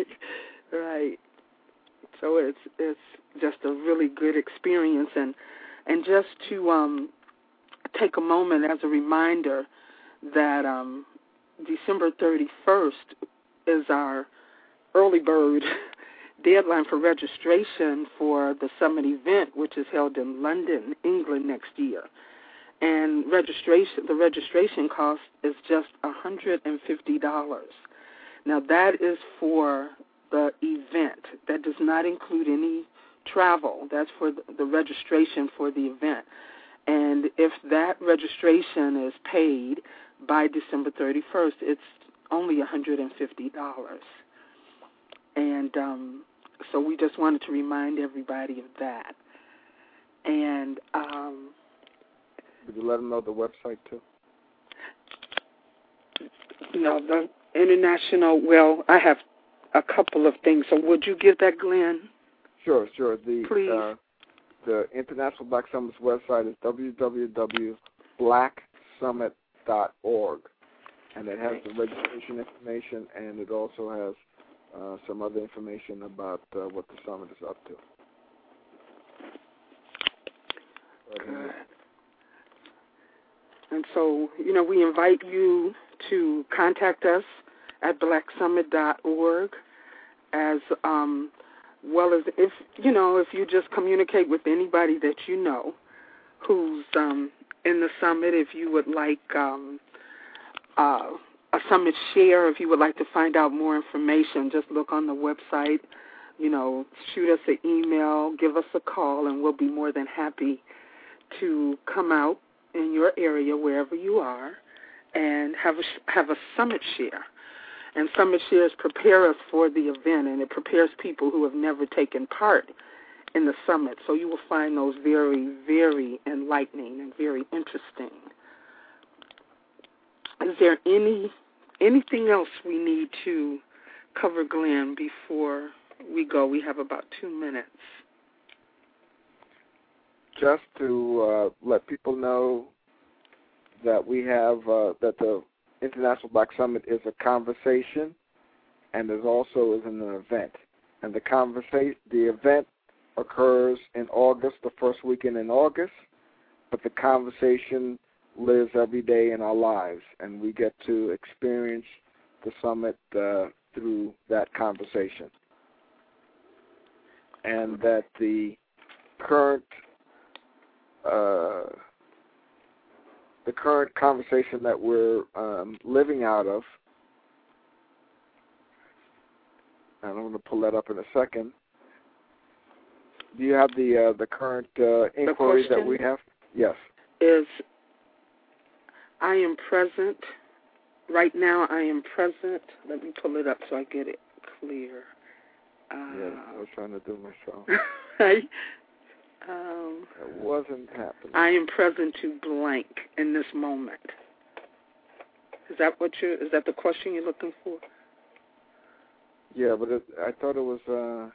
So it's just a really good experience, and just to take a moment as a reminder that December 31st is our early bird deadline for registration for the summit event, which is held in London, England next year. And the registration cost is just $150. Now, that is for the event. That does not include any travel. That's for the registration for the event. And if that registration is paid by December 31st, it's only $150. And so we just wanted to remind everybody of that. And would you let them know the website, too? No, the international, I have a couple of things. So would you give that, Glenn? Sure. Please. The International Black Summit's website is www.blacksummit.org, and it has the registration information, and it also has some other information about what the summit is up to. Good. And so, we invite you to contact us at blacksummit.org, as well as if you just communicate with anybody that you know who's in the summit. If you would like a summit share, if you would like to find out more information, just look on the website, shoot us an email, give us a call, and we'll be more than happy to come out in your area, wherever you are, and have a summit share. And summit shares prepare us for the event, and it prepares people who have never taken part in the summit. So you will find those very, very enlightening and very interesting. Is there anything else we need to cover, Glenn, before we go? We have about 2 minutes. Just to let people know that we have that the International Black Summit is a conversation, and it also is an event. And the event occurs in August, the first weekend in August, but the conversation lives every day in our lives, and we get to experience the summit through that conversation. And that the current conversation that we're living out of, and I'm going to pull that up in a second. Do you have the current inquiry that we have? Yes. Is I am present. Right now I am present. Let me pull it up so I get it clear. Yeah, I was trying to do myself. Right? It wasn't happening. I am present to blank in this moment. Is that the question you're looking for? Yeah, but I thought it was.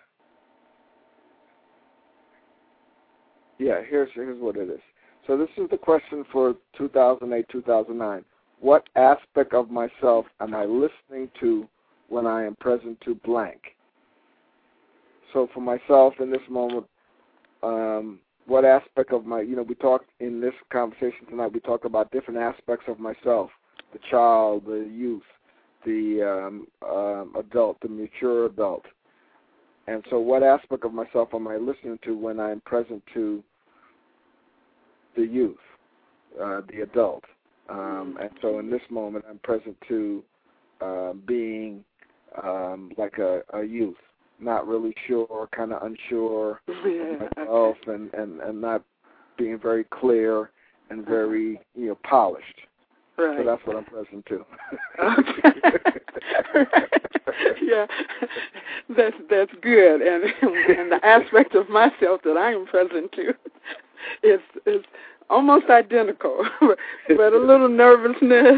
Yeah, here's what it is. So this is the question for 2008-2009. What aspect of myself am I listening to when I am present to blank? So for myself in this moment, what aspect of we talked in this conversation tonight, we talked about different aspects of myself, the child, the youth, the adult, the mature adult. And so what aspect of myself am I listening to when I am present to the youth, the adult? And so in this moment, I'm present to being like a youth, not really sure, kind of unsure Yeah. of myself, and not being very clear and very polished. Right. So that's what I'm present to. Okay. Yeah, that's good, and the aspect of myself that I am present to is almost identical, but a little nervousness,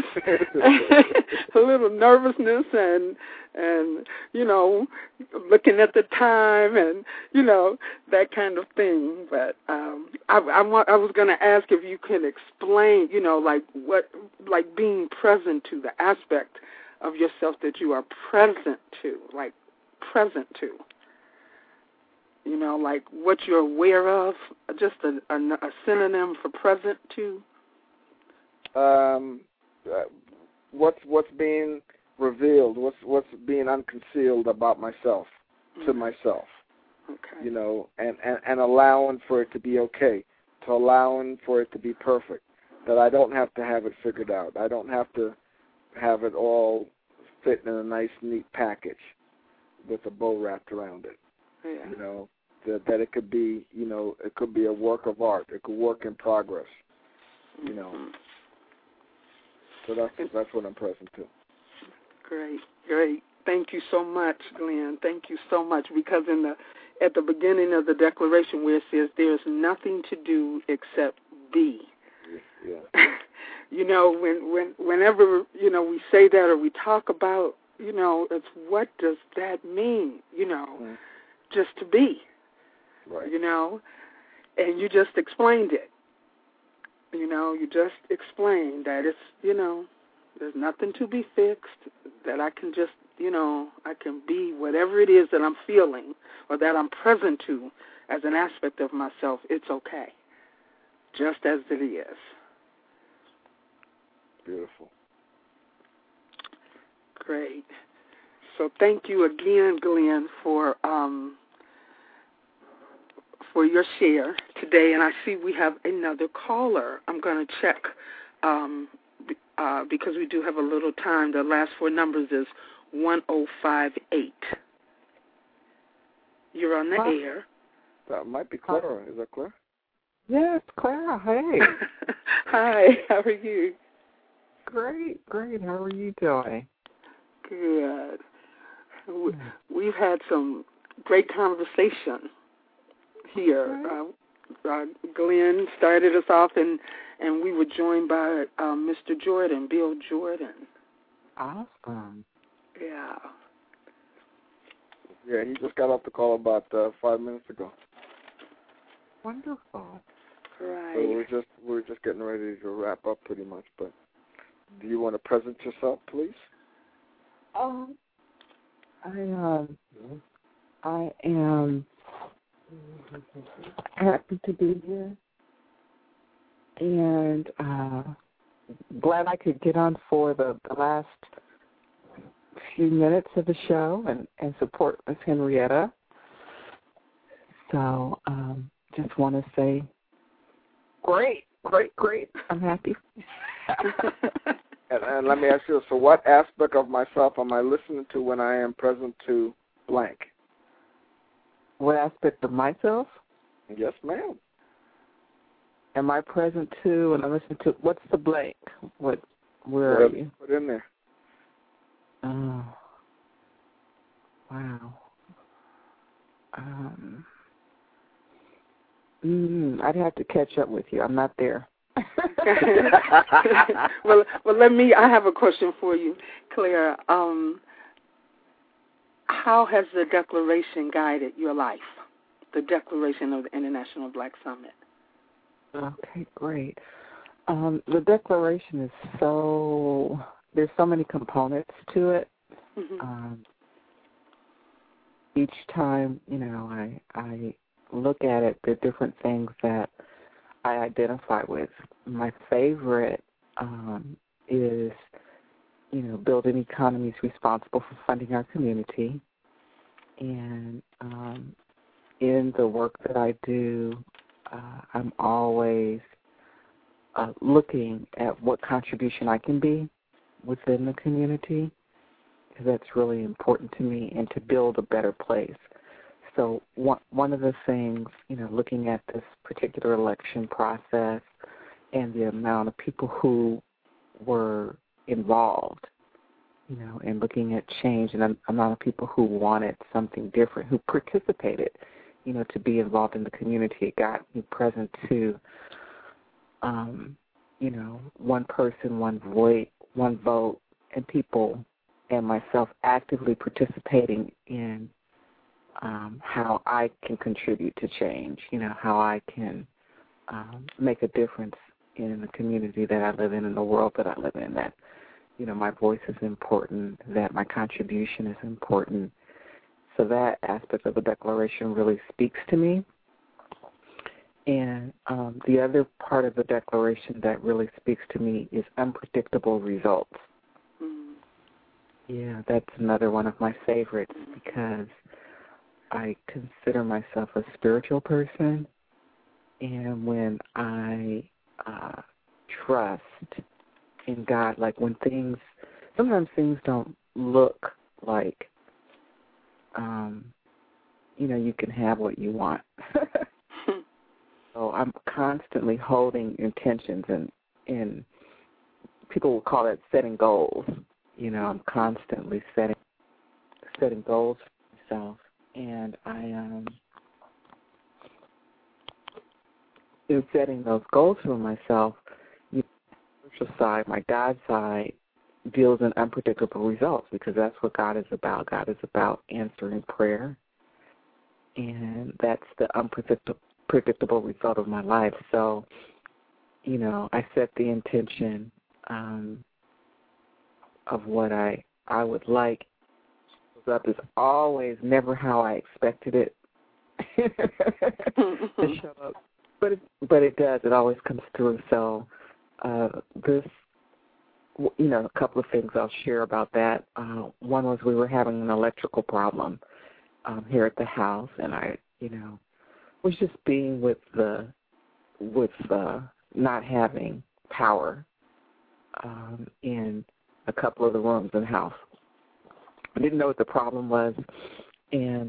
and looking at the time and that kind of thing. But I was going to ask if you could explain, like being present to, the aspect of yourself that you are present to, like what you're aware of, just a synonym for present to. What's being revealed, what's being unconcealed about myself, to myself. Okay. And allowing for it to be okay, to allowing for it to be perfect, that I don't have to have it figured out. I don't have to have it all fit in a nice, neat package with a bow wrapped around it. Yeah. That it could be, it could be a work of art. It could work in progress, Mm-hmm. So that's what I'm present to. Great. Thank you so much, Glenn. Thank you so much, because at the beginning of the declaration where it says there's nothing to do except be. Yeah. Whenever we say that or we talk about, it's what does that mean? Mm-hmm. Just to be. Right. And you just explained it. You just explained that it's, there's nothing to be fixed, that I can just, I can be whatever it is that I'm feeling or that I'm present to as an aspect of myself. It's okay, just as it is. Beautiful. Great. So thank you again, Glenn, for your share today. And I see we have another caller. I'm going to check because we do have a little time. The last four numbers is 1058. You're on the air. That might be Clara. Is that Clara? Yes, Clara. Hey. Hi. How are you? Great. How are you doing? Good. We've had some great conversation here. Glenn started us off, and we were joined by Mr. Jordan, Bill Jordan. Awesome. Yeah. Yeah, he just got off the call about 5 minutes ago. Wonderful. Right. So we're just getting ready to wrap up pretty much. But do you want to present yourself, please? I am happy to be here, and glad I could get on for the last few minutes of the show and support Miss Henrietta. So just want to say, great. I'm happy. And let me ask you, so what aspect of myself am I listening to when I am present to blank? What aspect of myself? Yes, ma'am. Am I present to and I'm listening to, what's the blank? Where are you? Put in there. Oh, wow. I'd have to catch up with you. I'm not there. Well, I have a question for you, Claire. How has the Declaration guided your life? The Declaration of the International Black Summit. Okay, great. The Declaration is there's so many components to it. Mm-hmm. Each time, I look at it, there are different things that I identify with. My favorite is, building economies responsible for funding our community. And in the work that I do, I'm always looking at what contribution I can be within the community. because that's really important to me, and to build a better place. So one of the things, looking at this particular election process and the amount of people who were involved, and looking at change and the amount of people who wanted something different, who participated, to be involved in the community. It got me present to, one person, one vote, and people and myself actively participating in how I can contribute to change, how I can make a difference in the community that I live in the world that I live in, that, my voice is important, that my contribution is important. So that aspect of the Declaration really speaks to me. And the other part of the Declaration that really speaks to me is unpredictable results. Yeah, that's another one of my favorites, because I consider myself a spiritual person, and when I trust in God, like when sometimes things don't look like, you can have what you want. So I'm constantly holding intentions, and people will call it setting goals. I'm constantly setting goals for myself. And I in setting those goals for myself, the spiritual side, my God side, deals in unpredictable results, because that's what God is about. God is about answering prayer, and that's the unpredictable result of my life. So, I set the intention of what I would like. Up is always never how I expected it to show up, but it does. It always comes through. So this, a couple of things I'll share about that. One was we were having an electrical problem here at the house, and I, was just being with not having power in a couple of the rooms in the house. I didn't know what the problem was, and,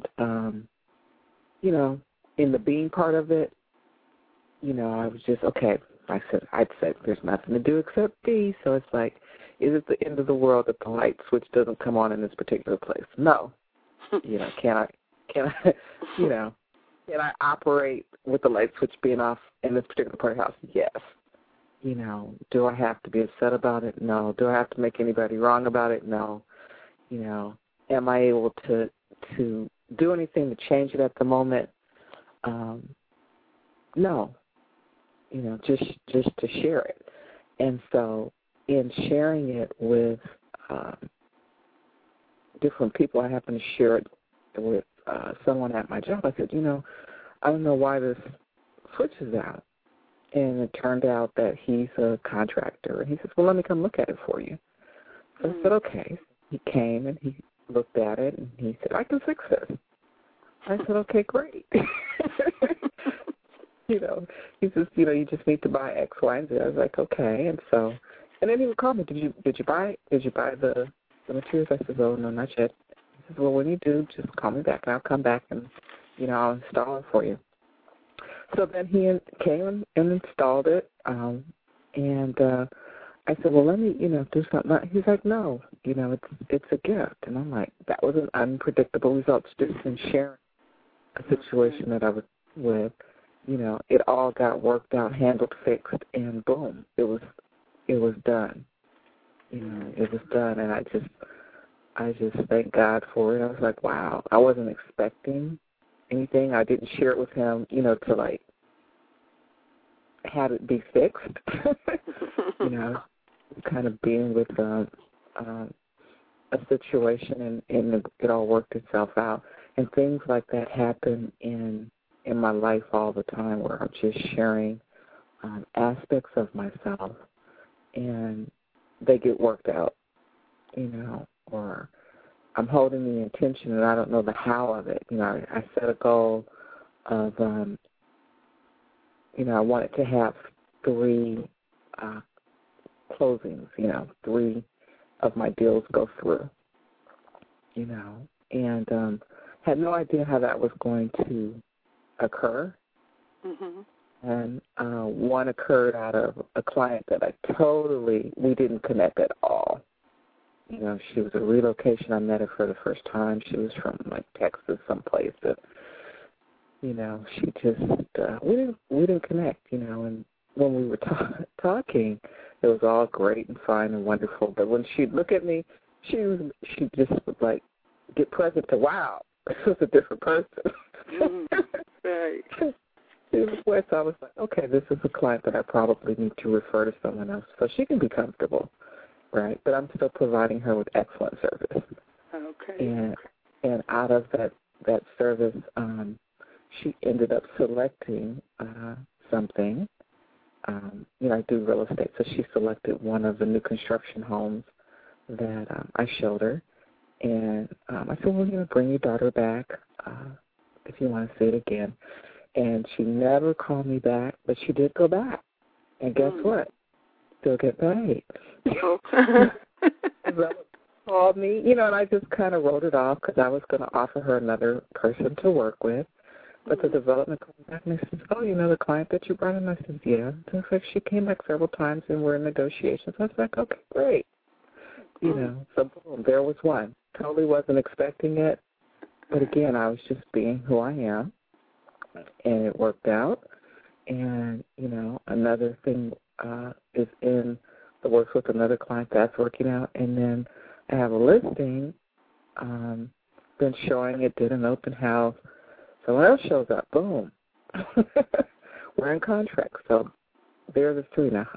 in the being part of it, I was just, okay, I'd said there's nothing to do except be, so it's like, is it the end of the world that the light switch doesn't come on in this particular place? No. Can I operate with the light switch being off in this particular part of the house? Yes. Do I have to be upset about it? No. Do I have to make anybody wrong about it? No. Am I able to do anything to change it at the moment? No. Just to share it. And so in sharing it with different people, I happened to share it with someone at my job. I said, I don't know why this switch is out. And it turned out that he's a contractor. And he says, well, let me come look at it for you. So I said, okay. He came and he looked at it, and he said, I can fix this. I said, okay, great. He says, you just need to buy X, Y, and Z. I was like, okay. And then he would call me, did you buy the materials? I said, oh, no, not yet. He says, well, when you do, just call me back, and I'll come back and, I'll install it for you. So then he came and installed it, and I said, well, let me, do something. He's like, no, it's a gift. And I'm like, that was an unpredictable result. Just in sharing a situation that I was with, it all got worked out, handled, fixed, and boom, it was done. It was done, and I just thank God for it. I was like, wow, I wasn't expecting anything. I didn't share it with him, to like have it be fixed. Kind of being with a situation, and it all worked itself out. And things like that happen in my life all the time, where I'm just sharing aspects of myself, and they get worked out, or I'm holding the intention and I don't know the how of it. I set a goal of, I wanted to have 3 closings, 3 of my deals go through. and had no idea how that was going to occur. Mhm. And one occurred out of a client that we didn't connect at all. She was a relocation. I met her for the first time. She was from like Texas, someplace that, she just we didn't connect. And when we were talking, it was all great and fine and wonderful. But when she'd look at me, she just would like get present to, wow, this was a different person. Right. She was with, so I was like, okay, this is a client that I probably need to refer to someone else so she can be comfortable, right? But I'm still providing her with excellent service. Okay. And out of that service, she ended up selecting something. I do real estate, so she selected one of the new construction homes that I showed her. And I said, well, bring your daughter back if you want to see it again. And she never called me back, but she did go back. And guess what? Still get paid. Okay. Called me, and I just kind of wrote it off because I was going to offer her another person to work with. But the development came back and says, oh, the client that you brought in? I said, yeah. So it's like she came back several times and we're in negotiations. I was like, okay, great. So boom, there was one. Totally wasn't expecting it. But again, I was just being who I am. And it worked out. And, another thing is in the works with another client that's working out. And then I have a listing, been showing it, did an open house. Someone else shows up, boom. We're in contract. So there are the three now.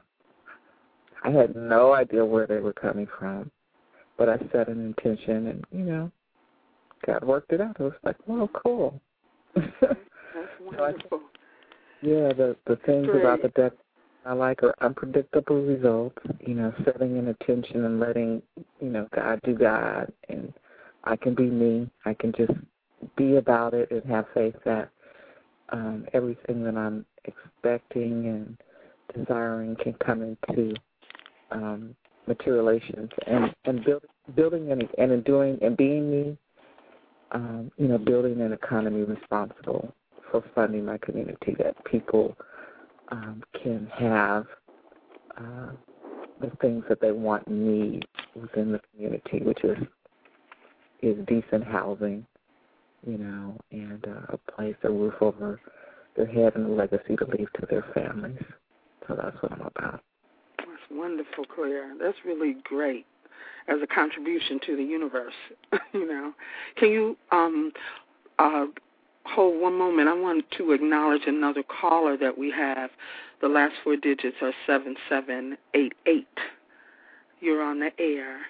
I had no idea where they were coming from, but I set an intention and, God worked it out. It was like, well, cool. That's wonderful. The things about the deck I like are unpredictable results, setting an intention and letting, God do God, and I can be me. I can just be about it and have faith that everything that I'm expecting and desiring can come into materialization and building and in doing and being me, building an economy responsible for funding my community, that people can have the things that they want and need within the community, which is decent housing, and a place, a roof over their head, and a legacy to leave to their families. So that's what I'm about. That's wonderful, Claire. That's really great as a contribution to the universe. Can you hold one moment? I want to acknowledge another caller that we have. The last four digits are 7788. You're on the air.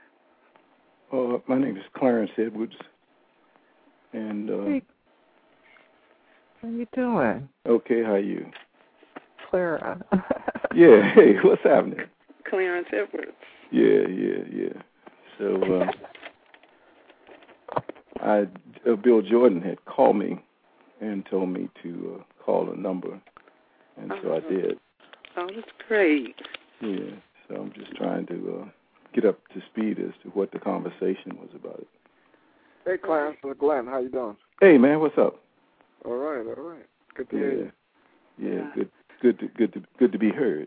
My name is Clarence Edwards. And hey, how you doing? Okay, how are you? Clara. Yeah, hey, what's happening? Clarence Edwards. Yeah. So, Bill Jordan had called me and told me to call a number, and so I did. Oh, that's great. Yeah, so I'm just trying to get up to speed as to what the conversation was about. Hey, Clarence, Glenn, how you doing? Hey, man, what's up? All right. Good to hear you. Yeah, good to be heard.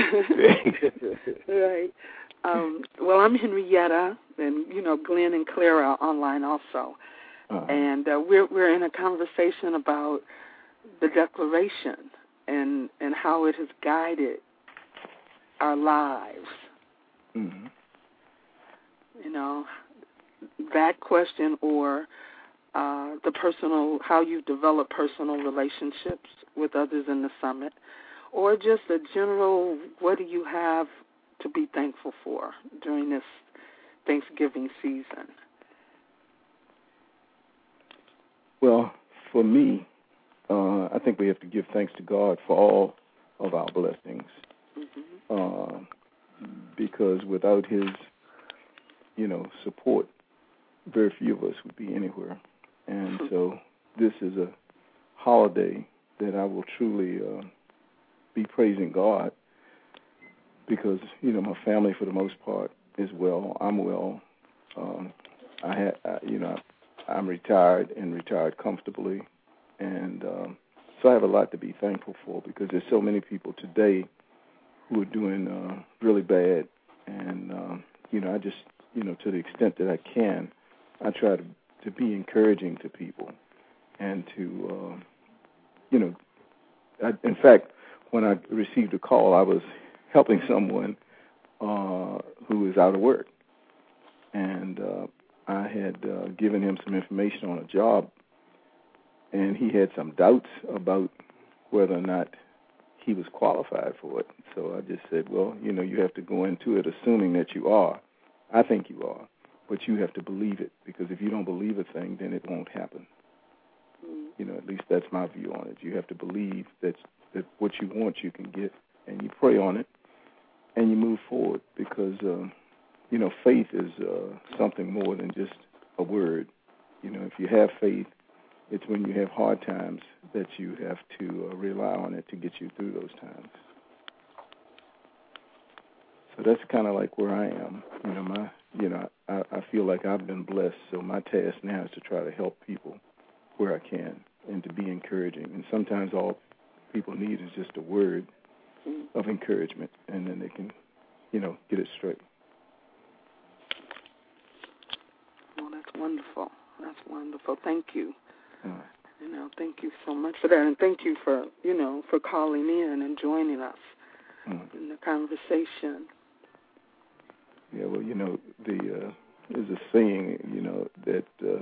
Right. Well, I'm Henrietta, and Glenn and Clara are online also, and we're in a conversation about the Declaration and how it has guided our lives. Mm-hmm. That question, or the personal, how you develop personal relationships with others in the summit, or just a general, what do you have to be thankful for during this Thanksgiving season? Well, for me, I think we have to give thanks to God for all of our blessings, because without His, support, very few of us would be anywhere. And so this is a holiday that I will truly be praising God, because, my family for the most part is well. I'm well. I'm retired and retired comfortably, and so I have a lot to be thankful for because there's so many people today who are doing really bad, and I just to the extent that I can, I try to be encouraging to people, and to in fact, when I received a call, I was helping someone who was out of work, and I had given him some information on a job, and he had some doubts about whether or not he was qualified for it. So I just said, well, you have to go into it assuming that you are. I think you are, but you have to believe it, because if you don't believe a thing, then it won't happen. At least that's my view on it. You have to believe that what you want you can get, and you pray on it, and you move forward, because faith is something more than just a word. If you have faith, it's when you have hard times that you have to rely on it to get you through those times. So that's kind of like where I am. I feel like I've been blessed, so my task now is to try to help people where I can and to be encouraging. And sometimes all people need is just a word of encouragement, and then they can, get it straight. Well, that's wonderful. That's wonderful. Thank you. Thank you so much for that, and thank you for, for calling in and joining us in the conversation. Yeah, well, there's a saying, that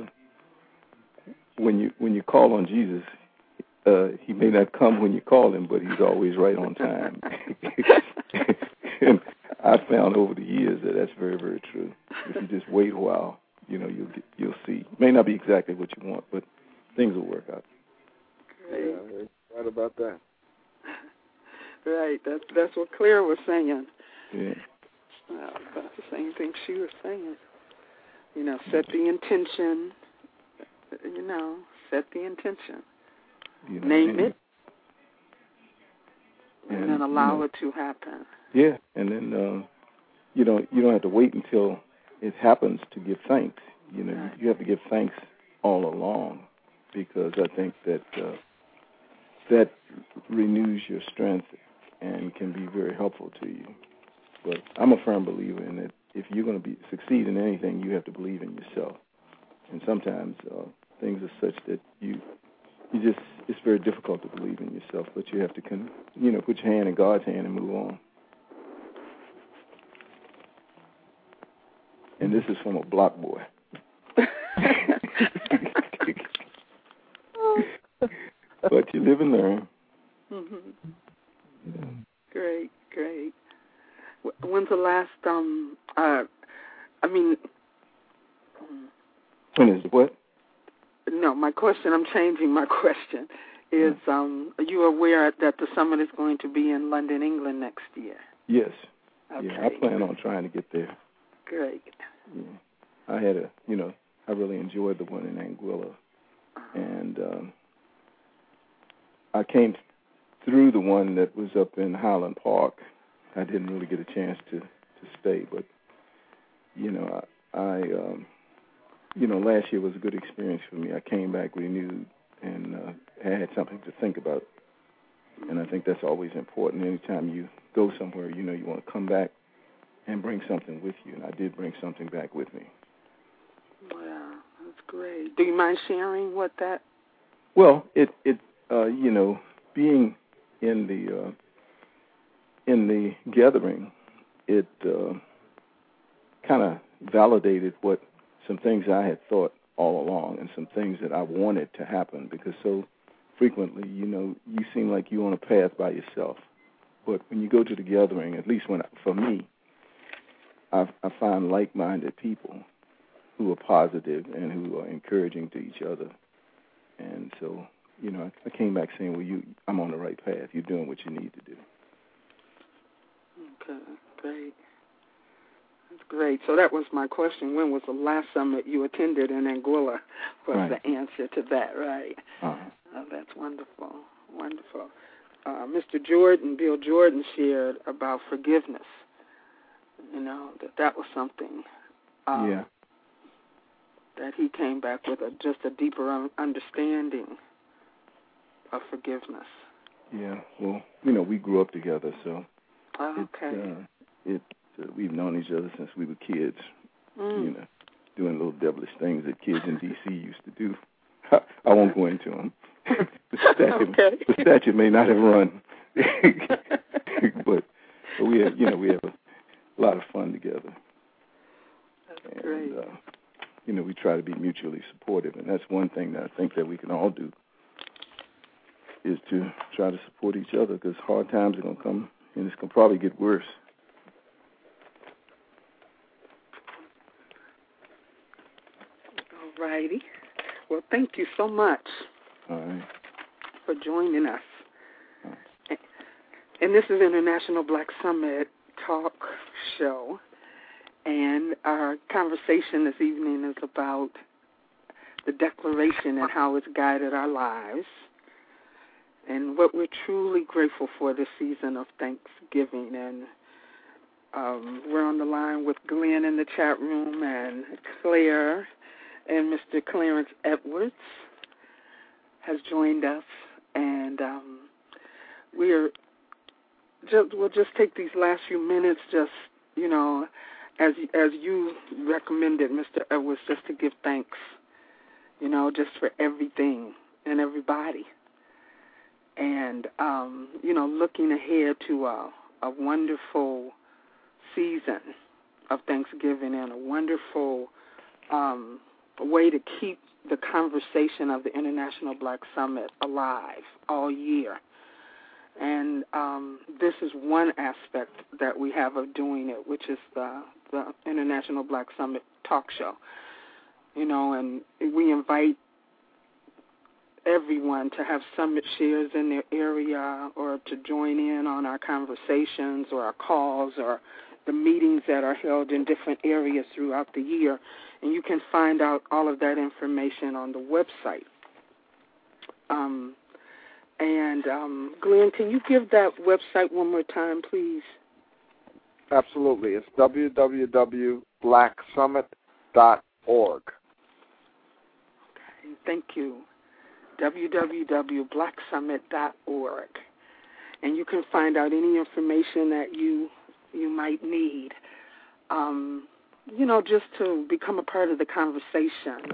when you call on Jesus, he may not come when you call him, but he's always right on time. And I found over the years that that's very, very true. If you just wait a while, you'll see. It may not be exactly what you want, but things will work out. Great. Yeah, right about that. Right. That's what Claire was saying. Yeah. That's the same thing she was saying. Set the intention. Set the intention. Name it, and then allow it to happen. Yeah, and then you don't have to wait until it happens to give thanks. You have to give thanks all along, because I think that that renews your strength and can be very helpful to you. But I'm a firm believer in that if you're going to succeed in anything, you have to believe in yourself. And sometimes things are such that it's very difficult to believe in yourself, but you have to put your hand in God's hand and move on. And this is from a block boy. But you live and learn. Mm-hmm. Great. When's the last, When is what? No, my question, I'm changing my question, is are you aware that the summit is going to be in London, England next year? Yes. Okay. Yeah, I plan on trying to get there. Great. Yeah. I had I really enjoyed the one in Anguilla. And I came through the one that was up in Highland Park. I didn't really get a chance to stay, but, last year was a good experience for me. I came back renewed and I had something to think about. And I think that's always important. Anytime you go somewhere, you want to come back and bring something with you. And I did bring something back with me. Wow, that's great. Do you mind sharing what that? Well, it being in the gathering, it kind of validated what some things I had thought all along, and some things that I wanted to happen, because so frequently, you seem like you're on a path by yourself. But when you go to the gathering, at least for me, I find like-minded people who are positive and who are encouraging to each other. And so, I came back saying, well, I'm on the right path. You're doing what you need to do. Okay, great. That's great. So that was my question. When was the last summit you attended in Anguilla? Was right. The answer to that, right? Uh-huh. Oh, that's wonderful. Wonderful. Mr. Jordan, Bill Jordan, shared about forgiveness. That was something. Yeah. that he came back with just a deeper understanding of forgiveness. Yeah, well, you know, we grew up together, so we've known each other since we were kids. You know, doing little devilish things that kids in D.C. used to do. I won't go into them. The statute may not have run, but we have, we have a lot of fun together. That's great. We try to be mutually supportive, and that's one thing that I think that we can all do, is to try to support each other, because hard times are going to come, and it's going to probably get worse. All righty. Well, thank you so much for joining us. And this is International Black Summit Talk Show, and our conversation this evening is about the Declaration and how it's guided our lives, and what we're truly grateful for this season of Thanksgiving. And we're on the line with Glenn in the chat room, and Claire and Mr. Clarence Edwards has joined us, and we'll just take these last few minutes, just as you recommended, Mr. Edwards, just to give thanks, just for everything and everybody, and looking ahead to a wonderful season of Thanksgiving, and a wonderful way to keep the conversation of the International Black Summit alive all year. And this is one aspect that we have of doing it, which is the International Black Summit Talk Show. And we invite everyone to have summit shares in their area, or to join in on our conversations or our calls or the meetings that are held in different areas throughout the year. And you can find out all of that information on the website. Glenn, can you give that website one more time, please? Absolutely. It's www.blacksummit.org. Okay, thank you. www.blacksummit.org. And you can find out any information that you might need, just to become a part of the conversation.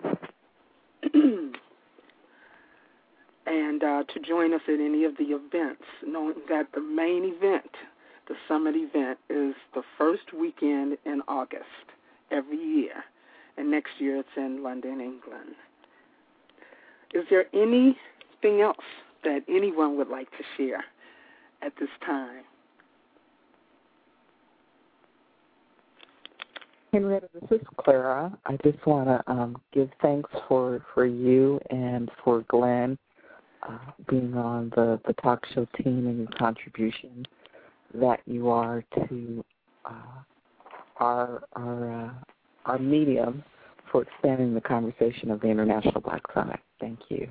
And to join us at any of the events, knowing that the main event, the summit event, is the first weekend in August every year. And next year it's in London, England. Is there anything else that anyone would like to share at this time? Henrietta, this is Clara. I just want to give thanks for you and for Glenn being on the talk show team, and your contribution that you are to our medium for expanding the conversation of the International Black Summit. Thank you.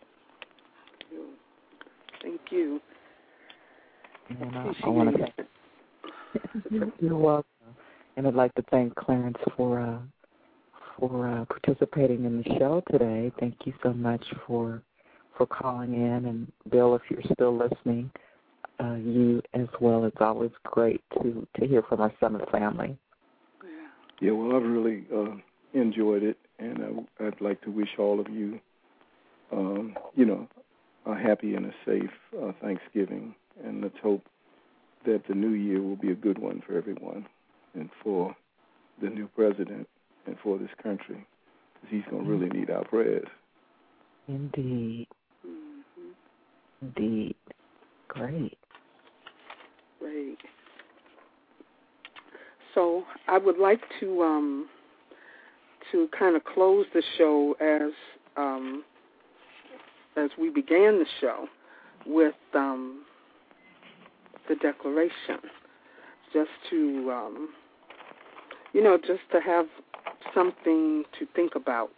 Thank you. And I want to thank you're welcome. And I'd like to thank Clarence for participating in the show today. Thank you so much for calling in. And Bill, if you're still listening, you as well. It's always great to hear from our Summit family. Yeah, well, I've really enjoyed it, and I'd like to wish all of you, a happy and a safe Thanksgiving, and let's hope that the new year will be a good one for everyone, and for the new president, and for this country, because he's going to really need our prayers. Indeed. Mm-hmm. Indeed. Great. So I would like to kind of close the show as we began the show with the Declaration, just to just to have something to think about,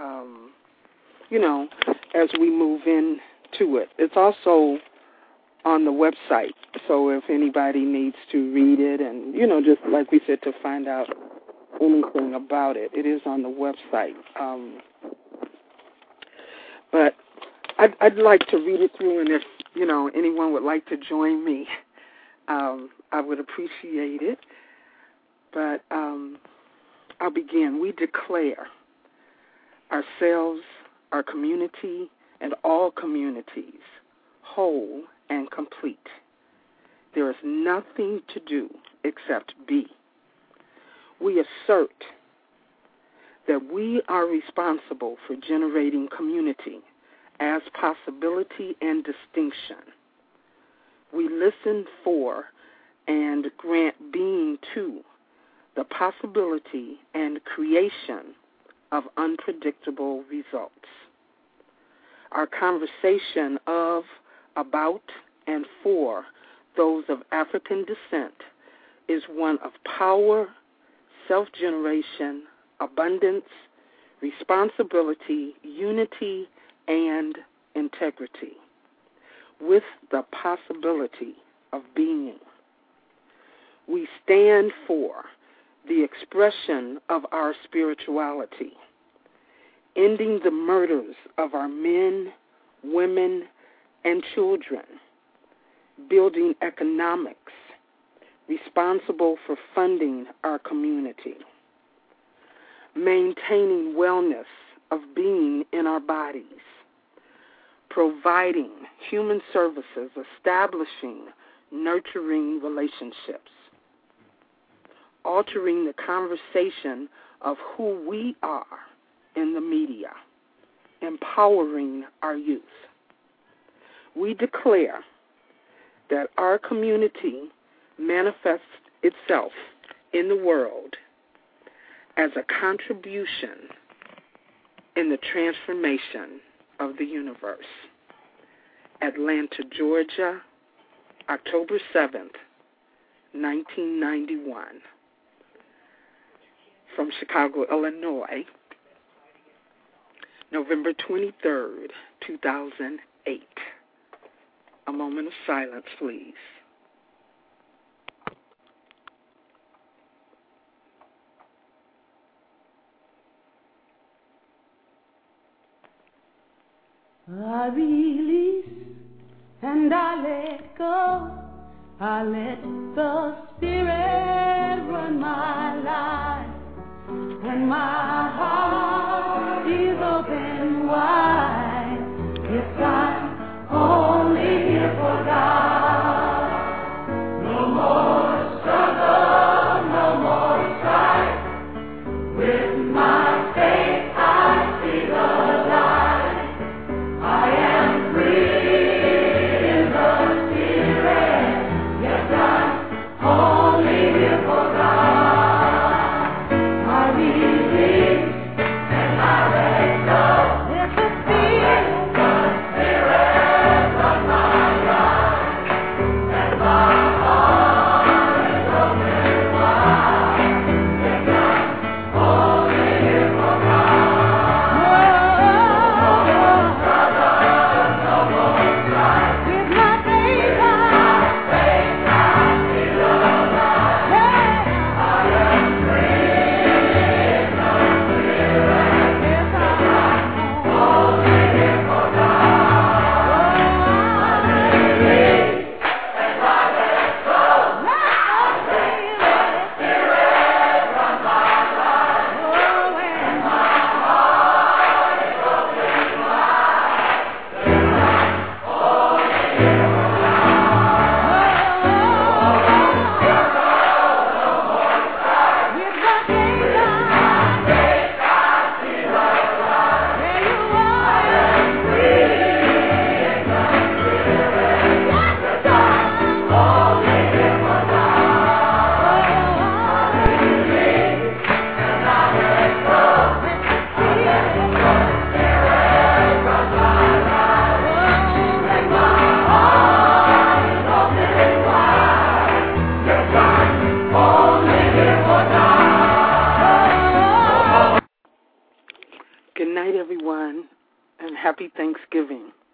as we move into it. It's also on the website, so if anybody needs to read it, and just like we said, to find out anything about it. It is on the website. But I'd like to read it through, and if, anyone would like to join me, I would appreciate it. But I'll begin. We declare ourselves, our community, and all communities whole and complete. There is nothing to do except be. We assert that we are responsible for generating community as possibility and distinction. We listen for and grant being to the possibility and creation of unpredictable results. Our conversation of, about, and for those of African descent is one of power, self-generation, abundance, responsibility, unity, and integrity, with the possibility of being. We stand for the expression of our spirituality, ending the murders of our men, women, and children, building economics responsible for funding our community, maintaining wellness of being in our bodies, providing human services, establishing nurturing relationships, altering the conversation of who we are in the media, empowering our youth. We declare that our community manifests itself in the world as a contribution in the transformation of the universe. Atlanta, Georgia, October 7th, 1991. From Chicago, Illinois, November 23rd, 2008. A moment of silence, please. I release and I let go. I let the Spirit run my life. And my heart is open wide. Yes, I'm only here for God. No more struggle, no more strife. With my faith I see the light. I am free in the Spirit. Yes, I'm only here for God. Good night, everyone, and happy Thanksgiving.